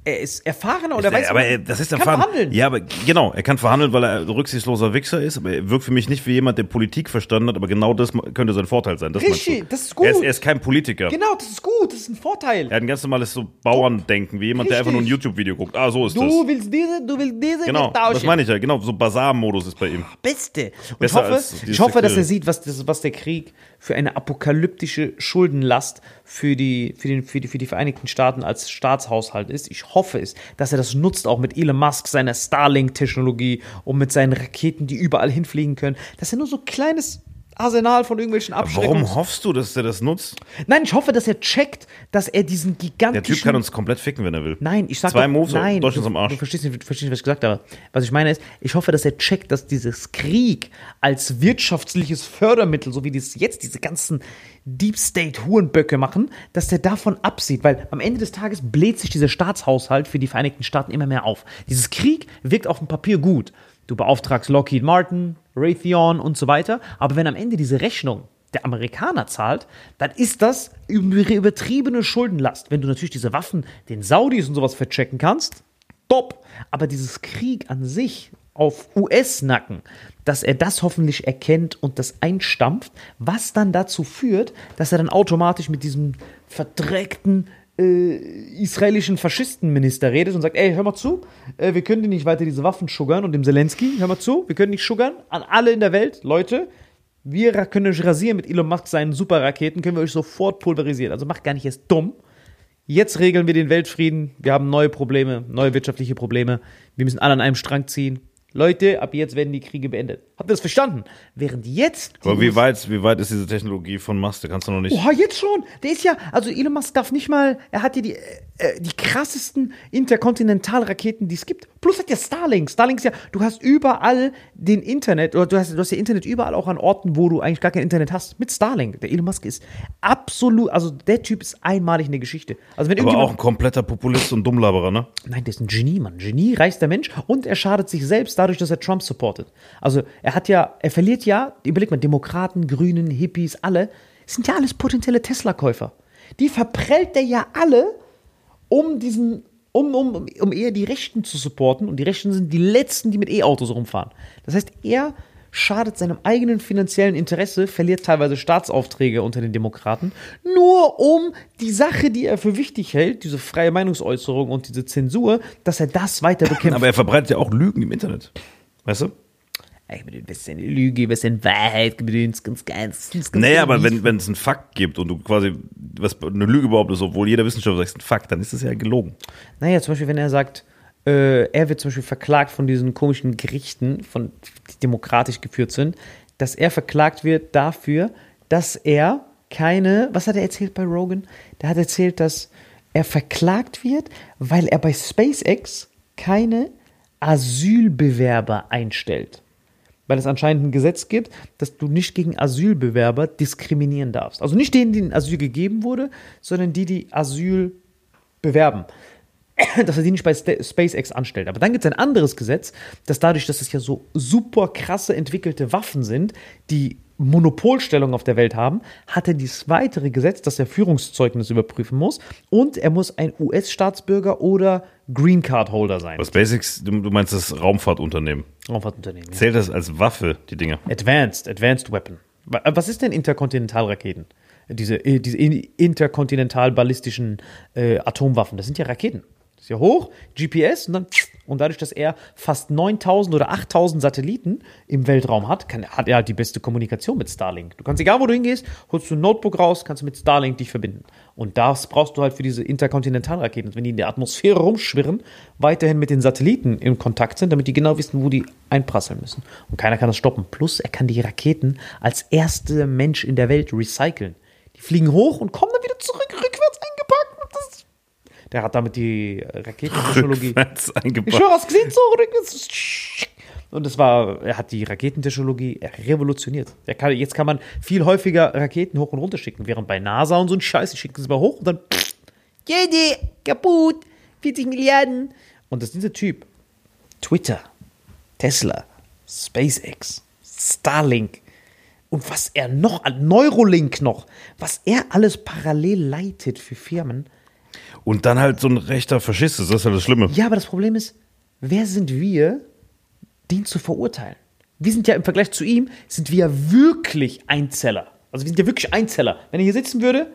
er ist erfahrener und er weiß, aber er, das ist kann erfahren. verhandeln. Ja, aber genau, er kann verhandeln, weil er ein rücksichtsloser Wichser ist, aber er wirkt für mich nicht wie jemand, der Politik verstanden hat, aber genau das könnte sein Vorteil sein. Das Richtig, das ist gut. Er ist, er ist kein Politiker. Genau, das ist gut, das ist ein Vorteil. Er hat ein ganz normales so Bauerndenken, wie jemand, der einfach nur ein YouTube-Video guckt. Ah, so ist du das. Du willst diese, du willst diese Genau, tauschen. das meine ich ja. Genau, so Basar-Modus ist bei ihm. Beste. Und ich Besser hoffe, als dieses ich hoffe dass er Sekretär. sieht, was, das, was der Krieg für eine apokalyptische Schuldenlast für die, für, den, für, die, für die Vereinigten Staaten als Staatshaushalt ist. Ich hoffe es, dass er das nutzt, auch mit Elon Musk, seiner Starlink-Technologie und mit seinen Raketen, die überall hinfliegen können. Dass er nur so ein kleines Arsenal von irgendwelchen Abschreckungen. Warum hoffst du, dass er das nutzt? Nein, ich hoffe, dass er checkt, dass er diesen gigantischen... Der Typ kann uns komplett ficken, wenn er will. Nein, ich sag Zwei doch, Moves, nein, Deutschland am Arsch. Du verstehst nicht, du verstehst nicht, was ich gesagt habe. Was ich meine ist, ich hoffe, dass er checkt, dass dieses Krieg als wirtschaftliches Fördermittel, so wie das jetzt diese ganzen Deep State Hurenböcke machen, dass der davon absieht, weil am Ende des Tages bläht sich dieser Staatshaushalt für die Vereinigten Staaten immer mehr auf. Dieses Krieg wirkt auf dem Papier gut. Du beauftragst Lockheed Martin, Raytheon und so weiter, aber wenn am Ende diese Rechnung der Amerikaner zahlt, dann ist das übertriebene Schuldenlast. Wenn du natürlich diese Waffen den Saudis und sowas verchecken kannst, top. Aber dieses Krieg an sich auf U S-Nacken, dass er das hoffentlich erkennt und das einstampft, was dann dazu führt, dass er dann automatisch mit diesem verdreckten äh, israelischen Faschistenminister redet und sagt, ey, hör mal zu, äh, wir können dir nicht weiter diese Waffen sugern und dem Zelensky, hör mal zu, wir können nicht sugern an alle in der Welt, Leute, wir können euch rasieren mit Elon Musk seinen Superraketen, können wir euch sofort pulverisieren. Also macht gar nicht erst dumm. Jetzt regeln wir den Weltfrieden, wir haben neue Probleme, neue wirtschaftliche Probleme, wir müssen alle an einem Strang ziehen. Leute, ab jetzt werden die Kriege beendet. Habt ihr das verstanden? Während jetzt... Aber wie weit, wie weit ist diese Technologie von Musk? Da kannst du noch nicht... Oha, jetzt schon. Der ist ja... Also Elon Musk darf nicht mal... Er hat ja die, äh, die krassesten Interkontinentalraketen, die es gibt. Plus hat ja Starlink. Starlink ist ja... Du hast überall den Internet... Oder du hast, du hast ja Internet überall auch an Orten, wo du eigentlich gar kein Internet hast. Mit Starlink. Der Elon Musk ist absolut... Also der Typ ist einmalig in der Geschichte. Also wenn Aber auch ein kompletter Populist und Dummlaberer, ne? Nein, der ist ein Genie, Mann. Genie, reichster Mensch. Und er schadet sich selbst dadurch, dass er Trump supportet. Also er hat ja, er verliert ja, überleg mal, Demokraten, Grünen, Hippies, alle, sind ja alles potenzielle Tesla-Käufer. Die verprellt der ja alle, um diesen, um, um, um eher die Rechten zu supporten. Und die Rechten sind die Letzten, die mit E-Autos rumfahren. Das heißt, er schadet seinem eigenen finanziellen Interesse, verliert teilweise Staatsaufträge unter den Demokraten, nur um die Sache, die er für wichtig hält, diese freie Meinungsäußerung und diese Zensur, dass er das weiter bekämpft. Aber er verbreitet ja auch Lügen im Internet. Weißt du? Ein bisschen Lüge, ein bisschen Wahrheit, ganz, ganz, ganz, ganz Naja, aber wenn, wenn es einen Fakt gibt und du quasi was eine Lüge behauptest, obwohl jeder Wissenschaftler sagt, es ist ein Fakt, dann ist das ja gelogen. Naja, zum Beispiel, wenn er sagt, äh, er wird zum Beispiel verklagt von diesen komischen Gerichten, von, die demokratisch geführt sind, dass er verklagt wird dafür, dass er keine, was hat er erzählt bei Rogan? Der hat erzählt, dass er verklagt wird, weil er bei SpaceX keine Asylbewerber einstellt. Weil es anscheinend ein Gesetz gibt, dass du nicht gegen Asylbewerber diskriminieren darfst. Also nicht denen, denen Asyl gegeben wurde, sondern die, die Asyl bewerben. Dass er die nicht bei SpaceX anstellt. Aber dann gibt es ein anderes Gesetz, dass dadurch, dass es ja so super krasse entwickelte Waffen sind, die Monopolstellung auf der Welt haben, hat er dieses weitere Gesetz, dass er Führungszeugnis überprüfen muss und er muss ein U S-Staatsbürger oder Green Card Holder sein. Aber SpaceX, du, du meinst das Raumfahrtunternehmen. Raumfahrtunternehmen, ja. Zählt das als Waffe, die Dinger? Advanced, Advanced Weapon. Was ist denn Interkontinentalraketen? Diese, diese interkontinental-ballistischen äh, Atomwaffen, das sind ja Raketen. Das ist ja hoch, G P S und dann und dadurch, dass er fast neuntausend oder achttausend Satelliten im Weltraum hat, kann, hat er halt die beste Kommunikation mit Starlink. Du kannst, egal wo du hingehst, holst du ein Notebook raus, kannst du mit Starlink dich verbinden. Und das brauchst du halt für diese Interkontinentalraketen, wenn die in der Atmosphäre rumschwirren, weiterhin mit den Satelliten in Kontakt sind, damit die genau wissen, wo die einprasseln müssen. Und keiner kann das stoppen. Plus, er kann die Raketen als erster Mensch in der Welt recyceln. Die fliegen hoch und kommen dann wieder zurück, rückwärts eingepackt. Und das Der hat damit die Raketentechnologie. Ich schwöre, hast gesehen, so rückwärts. Und das war, er hat die Raketentechnologie revolutioniert. Der kann, jetzt kann man viel häufiger Raketen hoch und runter schicken, während bei NASA und so ein Scheiß, die schicken sie mal hoch und dann Jede, kaputt, vierzig Milliarden. Und das ist dieser Typ. Twitter, Tesla, SpaceX, Starlink. Und was er noch, Neuralink noch, was er alles parallel leitet für Firmen. Und dann halt so ein rechter Faschist ist, das ist halt das Schlimme. Ja, aber das Problem ist, wer sind wir, den zu verurteilen? Wir sind ja im Vergleich zu ihm, sind wir ja wirklich Einzeller. Also wir sind ja wirklich Einzeller. Wenn er hier sitzen würde,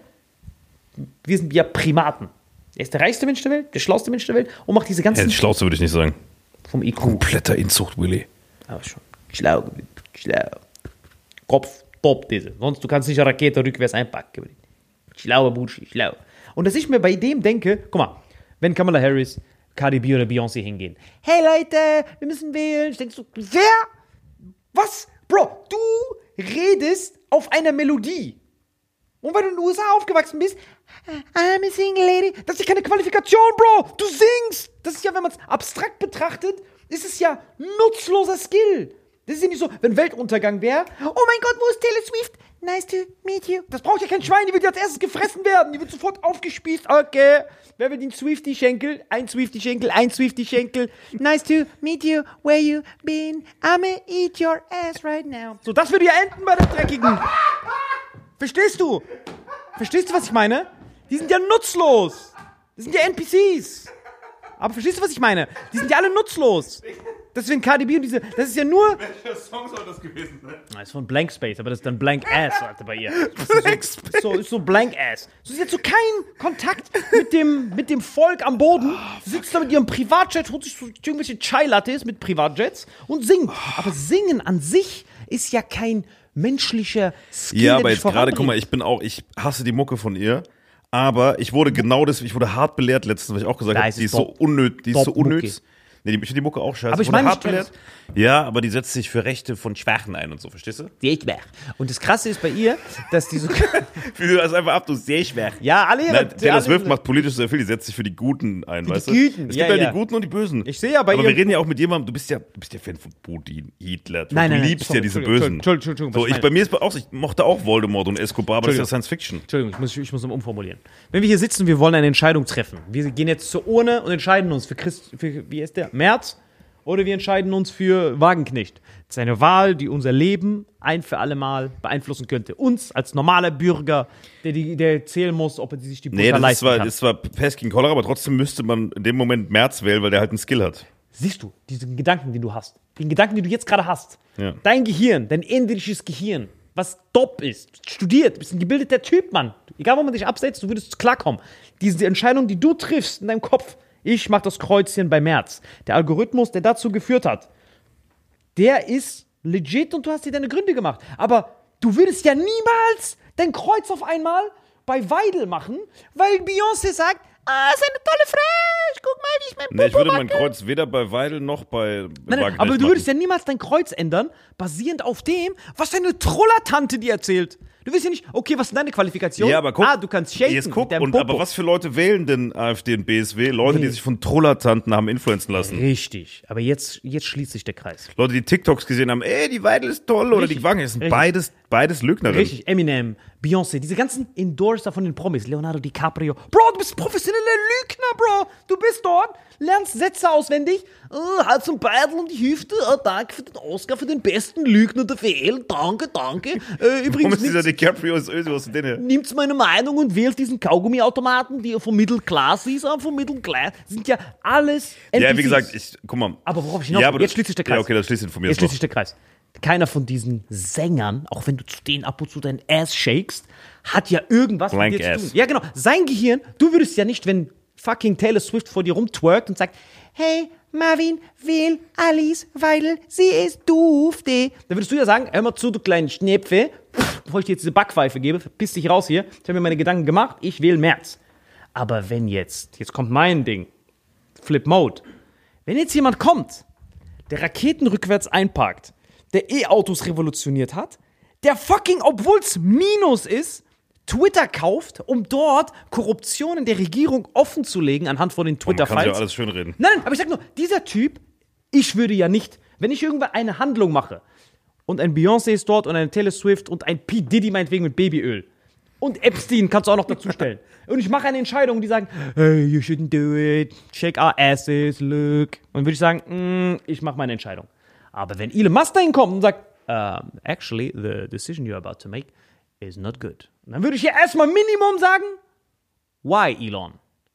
wir sind ja Primaten. Er ist der reichste Mensch der Welt, der schlauste Mensch der Welt und macht diese ganzen... Ja, der schlauste würde ich nicht sagen. Vom I Q. Kompletter Inzucht, Willy. Aber schon. Schlau, schlau. Kopf, top, diese. Sonst, du kannst nicht eine Rakete rückwärts einpacken. Schlauer Bursche, schlau. Und dass ich mir bei dem denke, guck mal, wenn Kamala Harris, Cardi B oder Beyoncé hingehen. Hey Leute, wir müssen wählen. Ich denke so, wer? Was? Bro, du redest auf einer Melodie. Und weil du in den U S A aufgewachsen bist, I'm a single lady, das ist ja keine Qualifikation, Bro. Du singst. Das ist ja, wenn man es abstrakt betrachtet, ist es ja nutzloser Skill. Das ist ja nicht so, wenn Weltuntergang wäre. Oh mein Gott, wo ist Taylor Swift? Nice to meet you. Das braucht ja kein Schwein, die wird ja als erstes gefressen werden. Die wird sofort aufgespießt. Okay. Wer will den Swifty-Schenkel? Ein Swifty-Schenkel, ein Swifty-Schenkel. Nice to meet you. Where you been? I'ma eat your ass right now. So, das würde ja enden bei der Dreckigen. Verstehst du? Verstehst du, was ich meine? Die sind ja nutzlos. Das sind ja N P Cs. Aber verstehst du, was ich meine? Die sind ja alle nutzlos. Deswegen Cardi B und diese, das ist ja nur... Welcher Song soll das gewesen sein? Das ist von Blank Space, aber das ist dann Blank Ass, Alter, bei ihr. Blank ist so, Space. So, ist so Blank Ass. So, sie hat so keinen Kontakt mit dem, mit dem Volk am Boden. Sie sitzt da mit ihrem Privatjet, holt sich so irgendwelche Chai-Lattes mit Privatjets und singt. Aber Singen an sich ist ja kein menschlicher Skill. Ja, aber jetzt gerade, guck mal, ich bin auch, ich hasse die Mucke von ihr. Aber ich wurde genau das, ich wurde hart belehrt letztens, weil ich auch gesagt habe, die ist so unnötig, die ist so unnötig. Nee, die, ich finde die Mucke auch scheiße. Aber ich wurde meine, hart belehrt. Ja, aber die setzt sich für Rechte von Schwachen ein und so, verstehst du? Sehr schwach. Und das Krasse ist bei ihr, dass die so... Wie du das einfach ab, du sehr schwach. Ja, alle ihre... Nein, Taylor Swift macht politisch sehr viel, die setzt sich für die Guten ein, Für weißt die du? Guten, Es ja, gibt ja, ja. die Guten und die Bösen. Ich sehe ja bei Aber ihr... wir reden ja auch mit jemandem, du bist ja, du bist ja Fan von Putin, Hitler. Du, Nein, du nein, nein, liebst sorry, ja diese Entschuldigung, Bösen. Entschuldigung, Entschuldigung, was so, ich ich, bei meine. mir ist auch, ich mochte auch Voldemort und Escobar, aber das ist ja Entschuldigung. Science Fiction. Entschuldigung, ich muss, ich muss noch umformulieren. Wenn wir hier sitzen, wir wollen eine Entscheidung treffen. Wir gehen jetzt zur Urne und entscheiden uns für Christ, für, wie ist der? Merz? Oder wir entscheiden uns für Wagenknecht. Das ist eine Wahl, die unser Leben ein für alle Mal beeinflussen könnte. Uns als normaler Bürger, der, die, der zählen muss, ob er sich die Butter Nee, das ist leisten zwar, kann. ist zwar Pest gegen Cholera, aber trotzdem müsste man in dem Moment Merz wählen, weil der halt einen Skill hat. Siehst du, diesen Gedanken, den du hast, den Gedanken, den du jetzt gerade hast, Ja. dein Gehirn, dein indisches Gehirn, was top ist, studiert, bist ein gebildeter Typ, Mann. Egal, wo man dich absetzt, du würdest klarkommen. Diese Entscheidung, die du triffst in deinem Kopf, ich mach das Kreuzchen bei Merz. Der Algorithmus, der dazu geführt hat, der ist legit und du hast dir deine Gründe gemacht. Aber du würdest ja niemals dein Kreuz auf einmal bei Weidel machen, weil Beyoncé sagt, ah, ist eine tolle Frau, guck mal, die ist mein Nee, ich würde mein Popo-Wackel. Kreuz weder bei Weidel noch bei Nein, nein, Wagenknecht aber du machen. würdest ja niemals dein Kreuz ändern, basierend auf dem, was deine Trollertante dir erzählt. Du willst ja nicht, okay, was ist deine Qualifikation? Ja, aber guck, ah, du kannst shaken jetzt guck, mit deinem und, Popo. aber was für Leute wählen denn AfD und B S W? Leute, Nee. die sich von Trollertanten haben influenzen lassen. Richtig, aber jetzt, jetzt schließt sich der Kreis. Leute, die TikToks gesehen haben, ey, die Weidel ist toll oder Richtig, die Wagen, das sind richtig. beides, beides Lügnerinnen. Richtig, Eminem, Beyoncé, diese ganzen Endorser von den Promis, Leonardo DiCaprio. Bro, du bist professioneller Lügner, Bro. Du bist dort, lernst Sätze auswendig. Oh, halt zum Beidel und die Hüfte. Oh, danke für den Oscar, für den besten Lügner der Welt. Danke, danke. Äh, Warum übrigens, ist dieser DiCaprio ist öse, was ist denn her? nimmt meine Meinung und wählt diesen Kaugummiautomaten, die vom Middle Class ist, aber vom Middle Class. Sind ja alles N P Cs. Ja, wie gesagt, ich, guck mal. Aber worauf ich hinaus ja, will, aber jetzt das- schließt sich der Kreis. Ja, okay, das schließt sich von mir Jetzt jetzt schließt noch. sich der Kreis. Keiner von diesen Sängern, auch wenn du zu denen ab und zu dein Ass shakest, hat ja irgendwas Blank mit dir zu ass. tun. Ja, genau. Sein Gehirn, du würdest ja nicht, wenn fucking Taylor Swift vor dir rumtwerkt und sagt, hey, Marvin, wähl Alice Weidel, sie ist dufte. Dann würdest du ja sagen, hör mal zu, du kleinen Schnäpfe, bevor ich dir jetzt diese Backpfeife gebe, verpiss dich raus hier. Ich habe mir meine Gedanken gemacht, ich wähle Merz. Aber wenn jetzt, jetzt kommt mein Ding, Flip Mode, wenn jetzt jemand kommt, der Raketen rückwärts einparkt, der E-Autos revolutioniert hat, der fucking, obwohl's Minus ist, Twitter kauft, um dort Korruption in der Regierung offen zu legen anhand von den Man kann sich ja Twitter-Files. alles schön reden. Nein, nein, aber ich sag nur, dieser Typ, ich würde ja nicht, wenn ich irgendwann eine Handlung mache und ein Beyoncé ist dort und eine Taylor Swift und ein P. Diddy meinetwegen mit Babyöl und Epstein kannst du auch noch dazu stellen. Und ich mache eine Entscheidung, die sagen, hey, you shouldn't do it, shake our asses, look. Und dann würde ich sagen, mm, ich mache meine Entscheidung. Aber wenn Elon Musk dahin kommt und sagt, um, actually, the decision you're about to make is not good. Und dann würde ich ja erstmal Minimum sagen, why, Elon?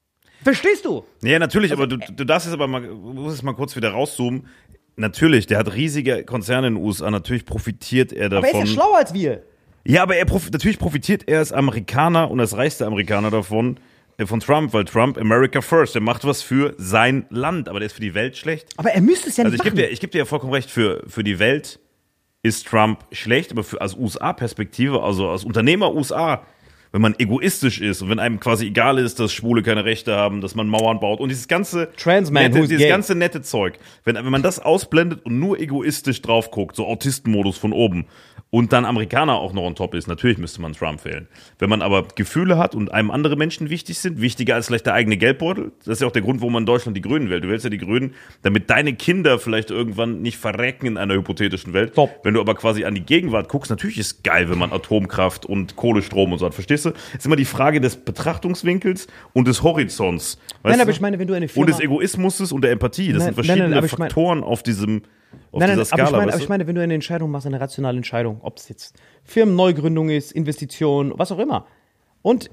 Verstehst du? Ja, natürlich, aber du, du darfst jetzt aber mal, du musst jetzt mal kurz wieder rauszoomen. Natürlich, der hat riesige Konzerne in den U S A, natürlich profitiert er davon. Aber er ist ja schlauer als wir. Ja, aber er prof- natürlich profitiert er als Amerikaner und als reichster Amerikaner davon, äh, von Trump, weil Trump America first, der macht was für sein Land, aber der ist für die Welt schlecht. Aber er müsste es ja Also nicht ich gebe machen. dir, ich geb dir ja vollkommen recht, für, für die Welt ist Trump schlecht, aber für, aus U S A-Perspektive, also aus Unternehmer U S A, wenn man egoistisch ist und wenn einem quasi egal ist, dass Schwule keine Rechte haben, dass man Mauern baut und dieses ganze Transman, nette, who's dieses gay. ganze nette Zeug, wenn, wenn man das ausblendet und nur egoistisch drauf guckt, so Autistenmodus von oben und dann Amerikaner auch noch on top ist, natürlich müsste man Trump wählen. Wenn man aber Gefühle hat und einem andere Menschen wichtig sind, wichtiger als vielleicht der eigene Geldbeutel, das ist ja auch der Grund, warum man in Deutschland die Grünen wählt. Du wählst ja die Grünen, damit deine Kinder vielleicht irgendwann nicht verrecken in einer hypothetischen Welt. Top. Wenn du aber quasi an die Gegenwart guckst, natürlich ist geil, wenn man Atomkraft und Kohlestrom und so hat. Verstehst du? Es ist immer die Frage des Betrachtungswinkels und des Horizonts. Weißt Nein, du? aber ich meine, wenn du eine Firma... Und des Egoismus und der Empathie. Das Nein, sind verschiedene nein, nein, aber ich mein- Faktoren auf diesem auf Nein, nein, dieser aber Skala. ich, meine, weißt aber du? ich meine, wenn du eine Entscheidung machst, eine rationale Entscheidung, ob es jetzt Firmenneugründung ist, Investition, was auch immer, und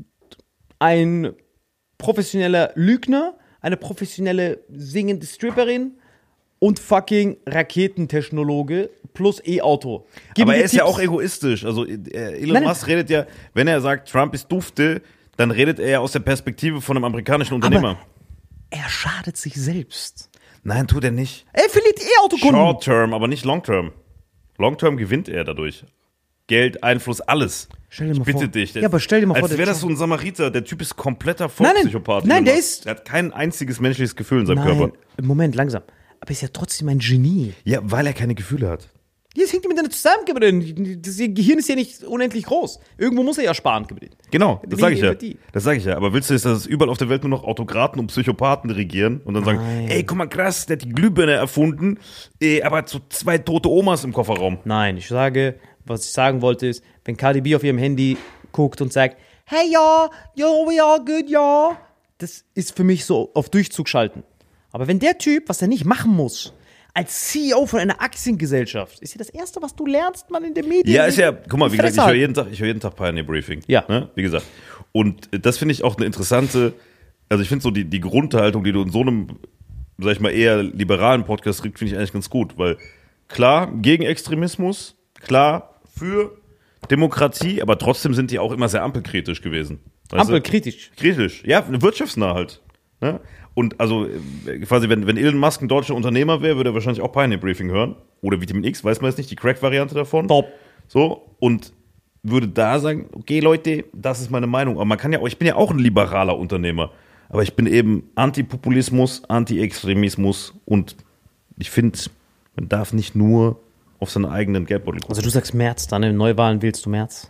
ein professioneller Lügner, eine professionelle singende Stripperin und fucking Raketentechnologe plus E-Auto. Gib Aber mir er ist ja Tipps. auch egoistisch. Also äh, Elon Nein, Musk redet ja, wenn er sagt, Trump ist dufte, dann redet er ja aus der Perspektive von einem amerikanischen Unternehmer. Er schadet sich selbst. Nein, tut er nicht. Er verliert E-Autokunden. Short term, aber nicht long term. Long term gewinnt er dadurch. Geld, Einfluss, alles. Stell dir Ich mal bitte vor. dich. Ja, aber stell dir mal vor, Als der wäre das Trump- so ein Samariter. Der Typ ist kompletter Nein, nein. Volkspsychopath. Nein, Elon der Musk. ist- Der hat kein einziges menschliches Gefühl in seinem Nein, Körper. Moment, langsam. Aber er ist ja trotzdem ein Genie. Ja, weil er keine Gefühle hat. Jetzt hängt er miteinander zusammen, Gabriel. Das Gehirn ist ja nicht unendlich groß. Irgendwo muss er ja sparen, Gabriel. Genau, das Wegen sage ich ja. Empathie. Das sage ich ja. Aber willst du jetzt, dass überall auf der Welt nur noch Autokraten und Psychopathen regieren und dann sagen, Nein. ey, guck mal, krass, der hat die Glühbirne erfunden, ey, aber hat so zwei tote Omas im Kofferraum. Nein, ich sage, was ich sagen wollte ist, wenn Cardi B auf ihrem Handy guckt und sagt, hey, ja, yo, we are good, ja. Das ist für mich so auf Durchzug schalten. Aber wenn der Typ, was er nicht machen muss, als C E O von einer Aktiengesellschaft, ist ja das Erste, was du lernst, man in den Medien. Ja, ist ja, guck mal, wie gesagt, ich Fresse höre halten. jeden Tag, ich höre jeden Tag Pioneer Briefing. Ja. Ne? Wie gesagt. Und das finde ich auch eine interessante, also ich finde so die, die Grundhaltung, die du in so einem, sag ich mal, eher liberalen Podcast kriegst, finde ich eigentlich ganz gut, weil klar, gegen Extremismus, klar, für Demokratie, aber trotzdem sind die auch immer sehr ampelkritisch gewesen. Weißt Ampel du? kritisch. Kritisch, ja, wirtschaftsnah halt. Ne? Und also äh, quasi, wenn, wenn Elon Musk ein deutscher Unternehmer wäre, würde er wahrscheinlich auch Pioneer Briefing hören. Oder Vitamin X, weiß man jetzt nicht, die Crack-Variante davon. Top. So, und würde da sagen, okay, Leute, das ist meine Meinung. Aber man kann ja auch, ich bin ja auch ein liberaler Unternehmer. Aber ich bin eben Antipopulismus, Anti-Extremismus und ich finde, man darf nicht nur auf seinen eigenen Geldbeutel gucken. Also du sagst März, dann in Neuwahlen wählst du März.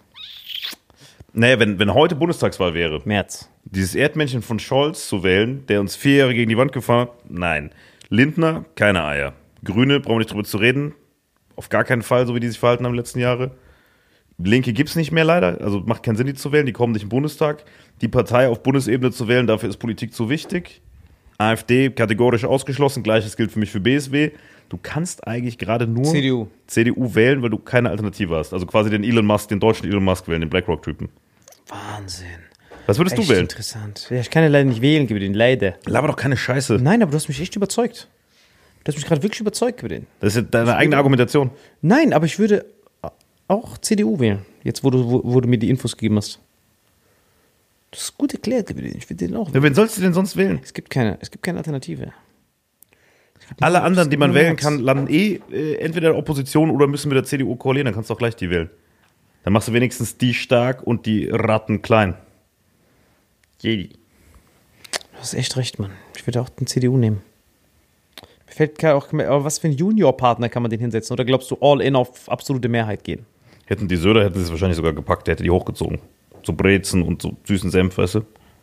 Naja, wenn, wenn heute Bundestagswahl wäre, März. dieses Erdmännchen von Scholz zu wählen, der uns vier Jahre gegen die Wand gefahren hat, nein. Lindner, keine Eier. Grüne, brauchen wir nicht drüber zu reden. Auf gar keinen Fall, so wie die sich verhalten haben in den letzten Jahren. Linke gibt es nicht mehr leider, also macht keinen Sinn, die zu wählen, die kommen nicht im Bundestag. Die Partei auf Bundesebene zu wählen, dafür ist Politik zu wichtig. AfD kategorisch ausgeschlossen, gleiches gilt für mich für B S W. Du kannst eigentlich gerade nur C D U. C D U wählen, weil du keine Alternative hast. Also quasi den Elon Musk, den deutschen Elon Musk wählen, den BlackRock-Typen. Wahnsinn. Was würdest Echt du wählen? interessant. Ja, ich kann ja leider nicht wählen, Gabriel, leider. Laber doch keine Scheiße. Nein, aber du hast mich echt überzeugt. Du hast mich gerade wirklich überzeugt, Gabriel. Das ist ja deine eigene Argumentation. Nein, aber ich würde auch C D U wählen, jetzt wo du, wo, wo du mir die Infos gegeben hast. Das ist gut erklärt, Gabriel. Ich würde den auch Ja, wählen. wen sollst du denn sonst wählen? Es gibt keine, es gibt keine Alternative. Alle anderen, die man nur wählen Max. kann, landen eh äh, entweder in der Opposition oder müssen mit der C D U koalieren, dann kannst du auch gleich die wählen. Dann machst du wenigstens die stark und die Ratten klein. Jedi. Du hast echt recht, Mann. Ich würde auch den C D U nehmen. Mir fällt gar auch, aber was für ein Juniorpartner kann man den hinsetzen? Oder glaubst du, all in auf absolute Mehrheit gehen? Hätten die Söder, hätten sie es wahrscheinlich sogar gepackt, der hätte die hochgezogen. So Brezen und so süßen Senf, weißt du?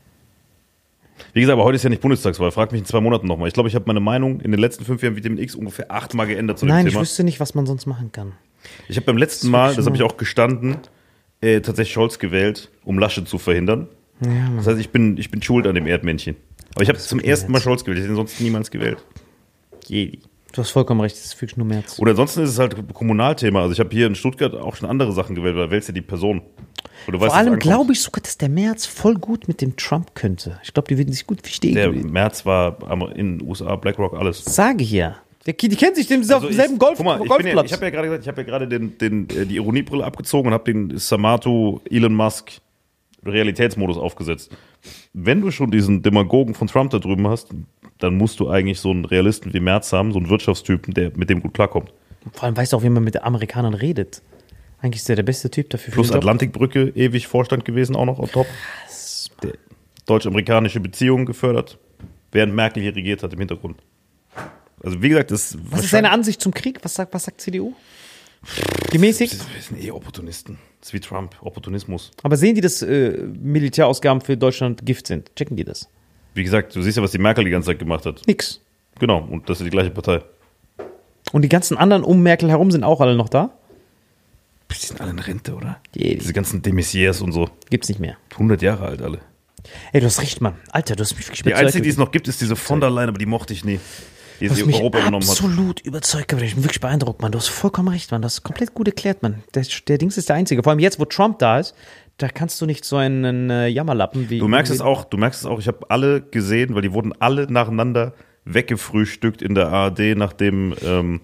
Wie gesagt, aber heute ist ja nicht Bundestagswahl. Frag mich in zwei Monaten nochmal. Ich glaube, ich habe meine Meinung in den letzten fünf Jahren Vitamin X ungefähr achtmal geändert zu dem Nein, ich Thema. wüsste nicht, was man sonst machen kann. Ich habe beim letzten Das ist Mal, wirklich das habe ich nur- auch gestanden, äh, tatsächlich Scholz gewählt, um Laschet zu verhindern. Ja, Mann. Das heißt, ich bin, ich bin schuld an dem Erdmännchen. Aber ich habe zum wirklich ersten Mal nett. Scholz gewählt. Ich hätte ihn sonst niemals gewählt. Jedi. Du hast vollkommen recht, es ist wirklich nur Merz. Oder ansonsten ist es halt Kommunalthema. Also ich habe hier in Stuttgart auch schon andere Sachen gewählt, weil du wählst ja die Person. Du Vor allem glaube ich sogar, dass der Merz voll gut mit dem Trump könnte. Ich glaube, die würden sich gut verstehen. Der Merz war in den U S A, BlackRock, alles. Sage ich ja. Die, die kennen sich, die sind also auf demselben Golf, guck mal, ich Golfplatz. Ja, ich habe ja gerade gesagt, ich habe ja gerade den, den, die Ironiebrille abgezogen und habe den Samato Elon Musk Realitätsmodus aufgesetzt. Wenn du schon diesen Demagogen von Trump da drüben hast, dann musst du eigentlich so einen Realisten wie Merz haben, so einen Wirtschaftstypen, der mit dem gut klarkommt. Vor allem weißt du auch, wie man mit den Amerikanern redet. Eigentlich ist der der beste Typ dafür. Plus Atlantikbrücke, ewig Vorstand gewesen, auch noch on top. Krass, der deutsch-amerikanische Beziehungen gefördert, während Merkel hier regiert hat im Hintergrund. Also wie gesagt, das was ist seine Ansicht zum Krieg? Was sagt, was sagt C D U? Gemäßigt? Wir sind eh Opportunisten. Das ist wie Trump, Opportunismus. Aber sehen die, dass äh, Militärausgaben für Deutschland Gift sind? Checken die das? Wie gesagt, du siehst ja, was die Merkel die ganze Zeit gemacht hat. Nix. Genau, und das ist die gleiche Partei. Und die ganzen anderen um Merkel herum sind auch alle noch da? Die sind alle in Rente, oder? Die, Diese ganzen de Maizières und so. Gibt's nicht mehr. hundert Jahre alt alle. Ey, du hast recht, Mann. Alter, du hast mich wirklich Die einzige, die es noch gibt, ist diese von der Leyen, aber die mochte ich nie. Die du hast sie mich Europa genommen hat. absolut überzeugt, Gabriel. Ich bin wirklich beeindruckt, Mann. Du hast vollkommen recht, Mann. Du hast komplett gut erklärt, Mann. Der, der Dings ist der Einzige. Vor allem jetzt, wo Trump da ist, da kannst du nicht so einen äh, Jammerlappen wie... Du merkst es auch, du merkst es auch. Ich habe alle gesehen, weil die wurden alle nacheinander weggefrühstückt in der A R D, nachdem ähm,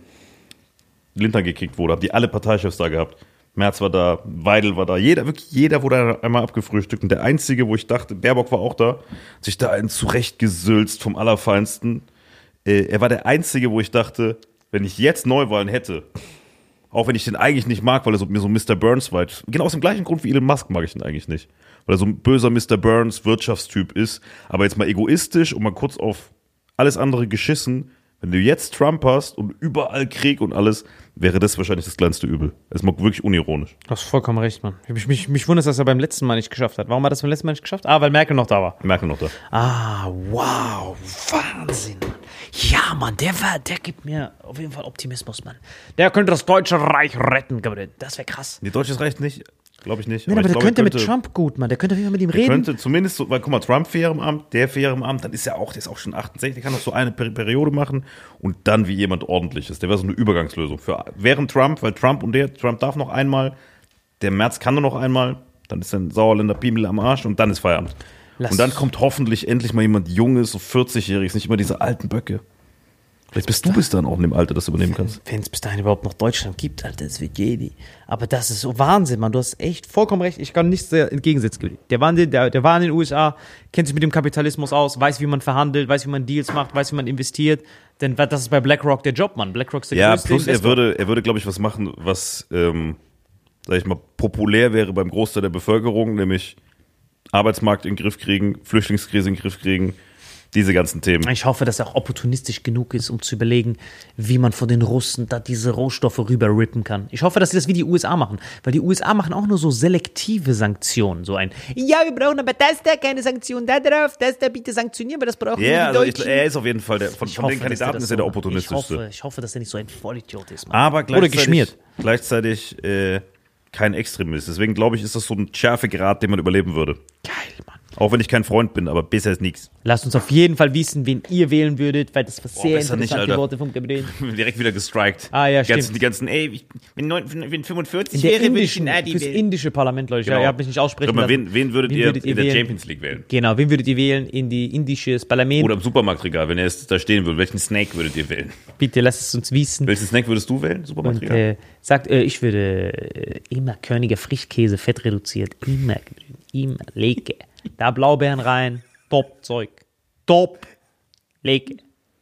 Lindner gekickt wurde. Hab die alle Parteichefs da gehabt. Merz war da, Weidel war da, jeder, wirklich jeder wurde einmal abgefrühstückt. Und der Einzige, wo ich dachte, Baerbock war auch da, hat sich da einen zurechtgesülzt vom Allerfeinsten. Äh, er war der Einzige, wo ich dachte, wenn ich jetzt Neuwahlen hätte, auch wenn ich den eigentlich nicht mag, weil er so, mir so Mister Burns war, genau aus dem gleichen Grund wie Elon Musk mag ich den eigentlich nicht. Weil er so ein böser Mister Burns Wirtschaftstyp ist, aber jetzt mal egoistisch und mal kurz auf alles andere geschissen. Wenn du jetzt Trump hast und überall Krieg und alles, wäre das wahrscheinlich das kleinste Übel. Das ist mal wirklich unironisch. Du hast vollkommen recht, Mann. Mich, mich, mich wundert, dass er beim letzten Mal nicht geschafft hat. Warum hat er das beim letzten Mal nicht geschafft? Ah, weil Merkel noch da war. Merkel noch da. Ah, wow. Wahnsinn, Mann. Ja, Mann, der, war, der gibt mir auf jeden Fall Optimismus, Mann. Der könnte das Deutsche Reich retten, Gabriel. Das wäre krass. Die Deutsches Reich nicht, glaube ich nicht. Nein, aber, aber der glaub, könnte, könnte mit Trump gut, Mann. Der könnte auf jeden Fall mit ihm reden. Der könnte zumindest, so, weil guck mal, Trump vier Jahre im Amt, der vier Jahre im Amt, dann ist er auch, der ist auch schon achtundsechzig, der kann noch so eine Per- Periode machen und dann wie jemand Ordentliches. Der wäre so eine Übergangslösung. Für während Trump, weil Trump und der, Trump darf noch einmal, der Merz kann nur noch einmal, dann ist ein Sauerländer Piemel am Arsch und dann ist Feierabend. Lass und dann kommt hoffentlich endlich mal jemand Junges, so vierzig-Jähriges, nicht immer diese alten Böcke. Vielleicht bist du bis dann auch in dem Alter, das du übernehmen kannst. Wenn es bis dahin überhaupt noch Deutschland gibt, Alter, das wird jedi. Aber das ist so Wahnsinn, Mann. Du hast echt vollkommen recht. Ich kann nichts entgegensetzen. Der war, in, der, der war in den U S A, kennt sich mit dem Kapitalismus aus, weiß, wie man verhandelt, weiß, wie man Deals macht, weiß, wie man investiert. Denn das ist bei BlackRock der Job, Mann. BlackRock ist der ja, größte plus er Investor. würde, er würde, glaube ich, was machen, was, ähm, sag ich mal, populär wäre beim Großteil der Bevölkerung, nämlich Arbeitsmarkt in den Griff kriegen, Flüchtlingskrise in den Griff kriegen, diese ganzen Themen. Ich hoffe, dass er auch opportunistisch genug ist, um zu überlegen, wie man von den Russen da diese Rohstoffe rüber rippen kann. Ich hoffe, dass sie das wie die U S A machen. Weil die U S A machen auch nur so selektive Sanktionen. So ein, ja, wir brauchen aber das da, keine Sanktion da drauf, das da bitte sanktionieren, aber das brauchen wir ja, die also Deutschen. ich, er ist auf jeden Fall, der, von, Ich von hoffe, den dass Kandidaten das ist er der so- opportunistischste. Ich hoffe, ich hoffe, dass er nicht so ein Vollidiot ist, Mann. Aber gleichzeitig, Oder geschmiert. gleichzeitig äh, kein Extremist. Deswegen glaube ich, ist das so ein Schärfegrad, den man überleben würde. Geil, Mann. Auch wenn ich kein Freund bin, aber besser ist nichts. Lasst uns auf jeden Fall wissen, wen ihr wählen würdet, weil das war sehr besser nicht, interessante Alter. Worte vom Gabriel. Direkt wieder gestrikt. Ah, ja, die ganzen, stimmt. Die ganzen, ey, ich, wenn, neun, wenn fünfundvierzig In der wäre, würde ich indischen, den Adi fürs wählen. indische Parlament, Leute. Genau. Ja, ihr habt mich nicht aussprechen Sag mal, lassen. wen, wen würdet Wen ihr würdet ihr in der wählen? Champions League wählen? Genau, wen würdet ihr wählen in die indisches Parlament? Oder im Supermarktregal, wenn er jetzt da stehen würde. Welchen Snack würdet ihr wählen? Bitte lasst es uns wissen. Welchen Snack würdest du wählen? Und Supermarktregal? äh, sagt, äh, ich würde äh, immer Körniger Frischkäse, fett reduziert. Immer, immer, lege. Da Blaubeeren rein. Top Zeug. Top. Lege.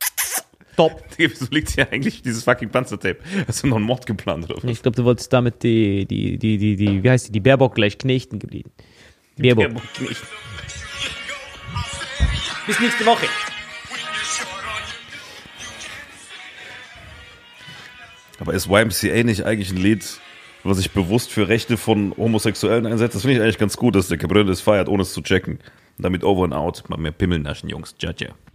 Top. Wieso liegt hier eigentlich dieses fucking Panzertape? Hast du noch einen Mord geplant oder was? Ich glaube, du wolltest damit die, die, die, die, die, wie heißt die, die Baerbock gleich knechten geblieben. Baerbock. Baerbock nicht. Bis nächste Woche. Aber ist Y M C A nicht eigentlich ein Lied, was sich bewusst für Rechte von Homosexuellen einsetzt? Das finde ich eigentlich ganz gut, dass der Cabrera das feiert, ohne es zu checken. Und damit over and out. Mal mehr Pimmel naschen, Jungs. Ciao, ciao.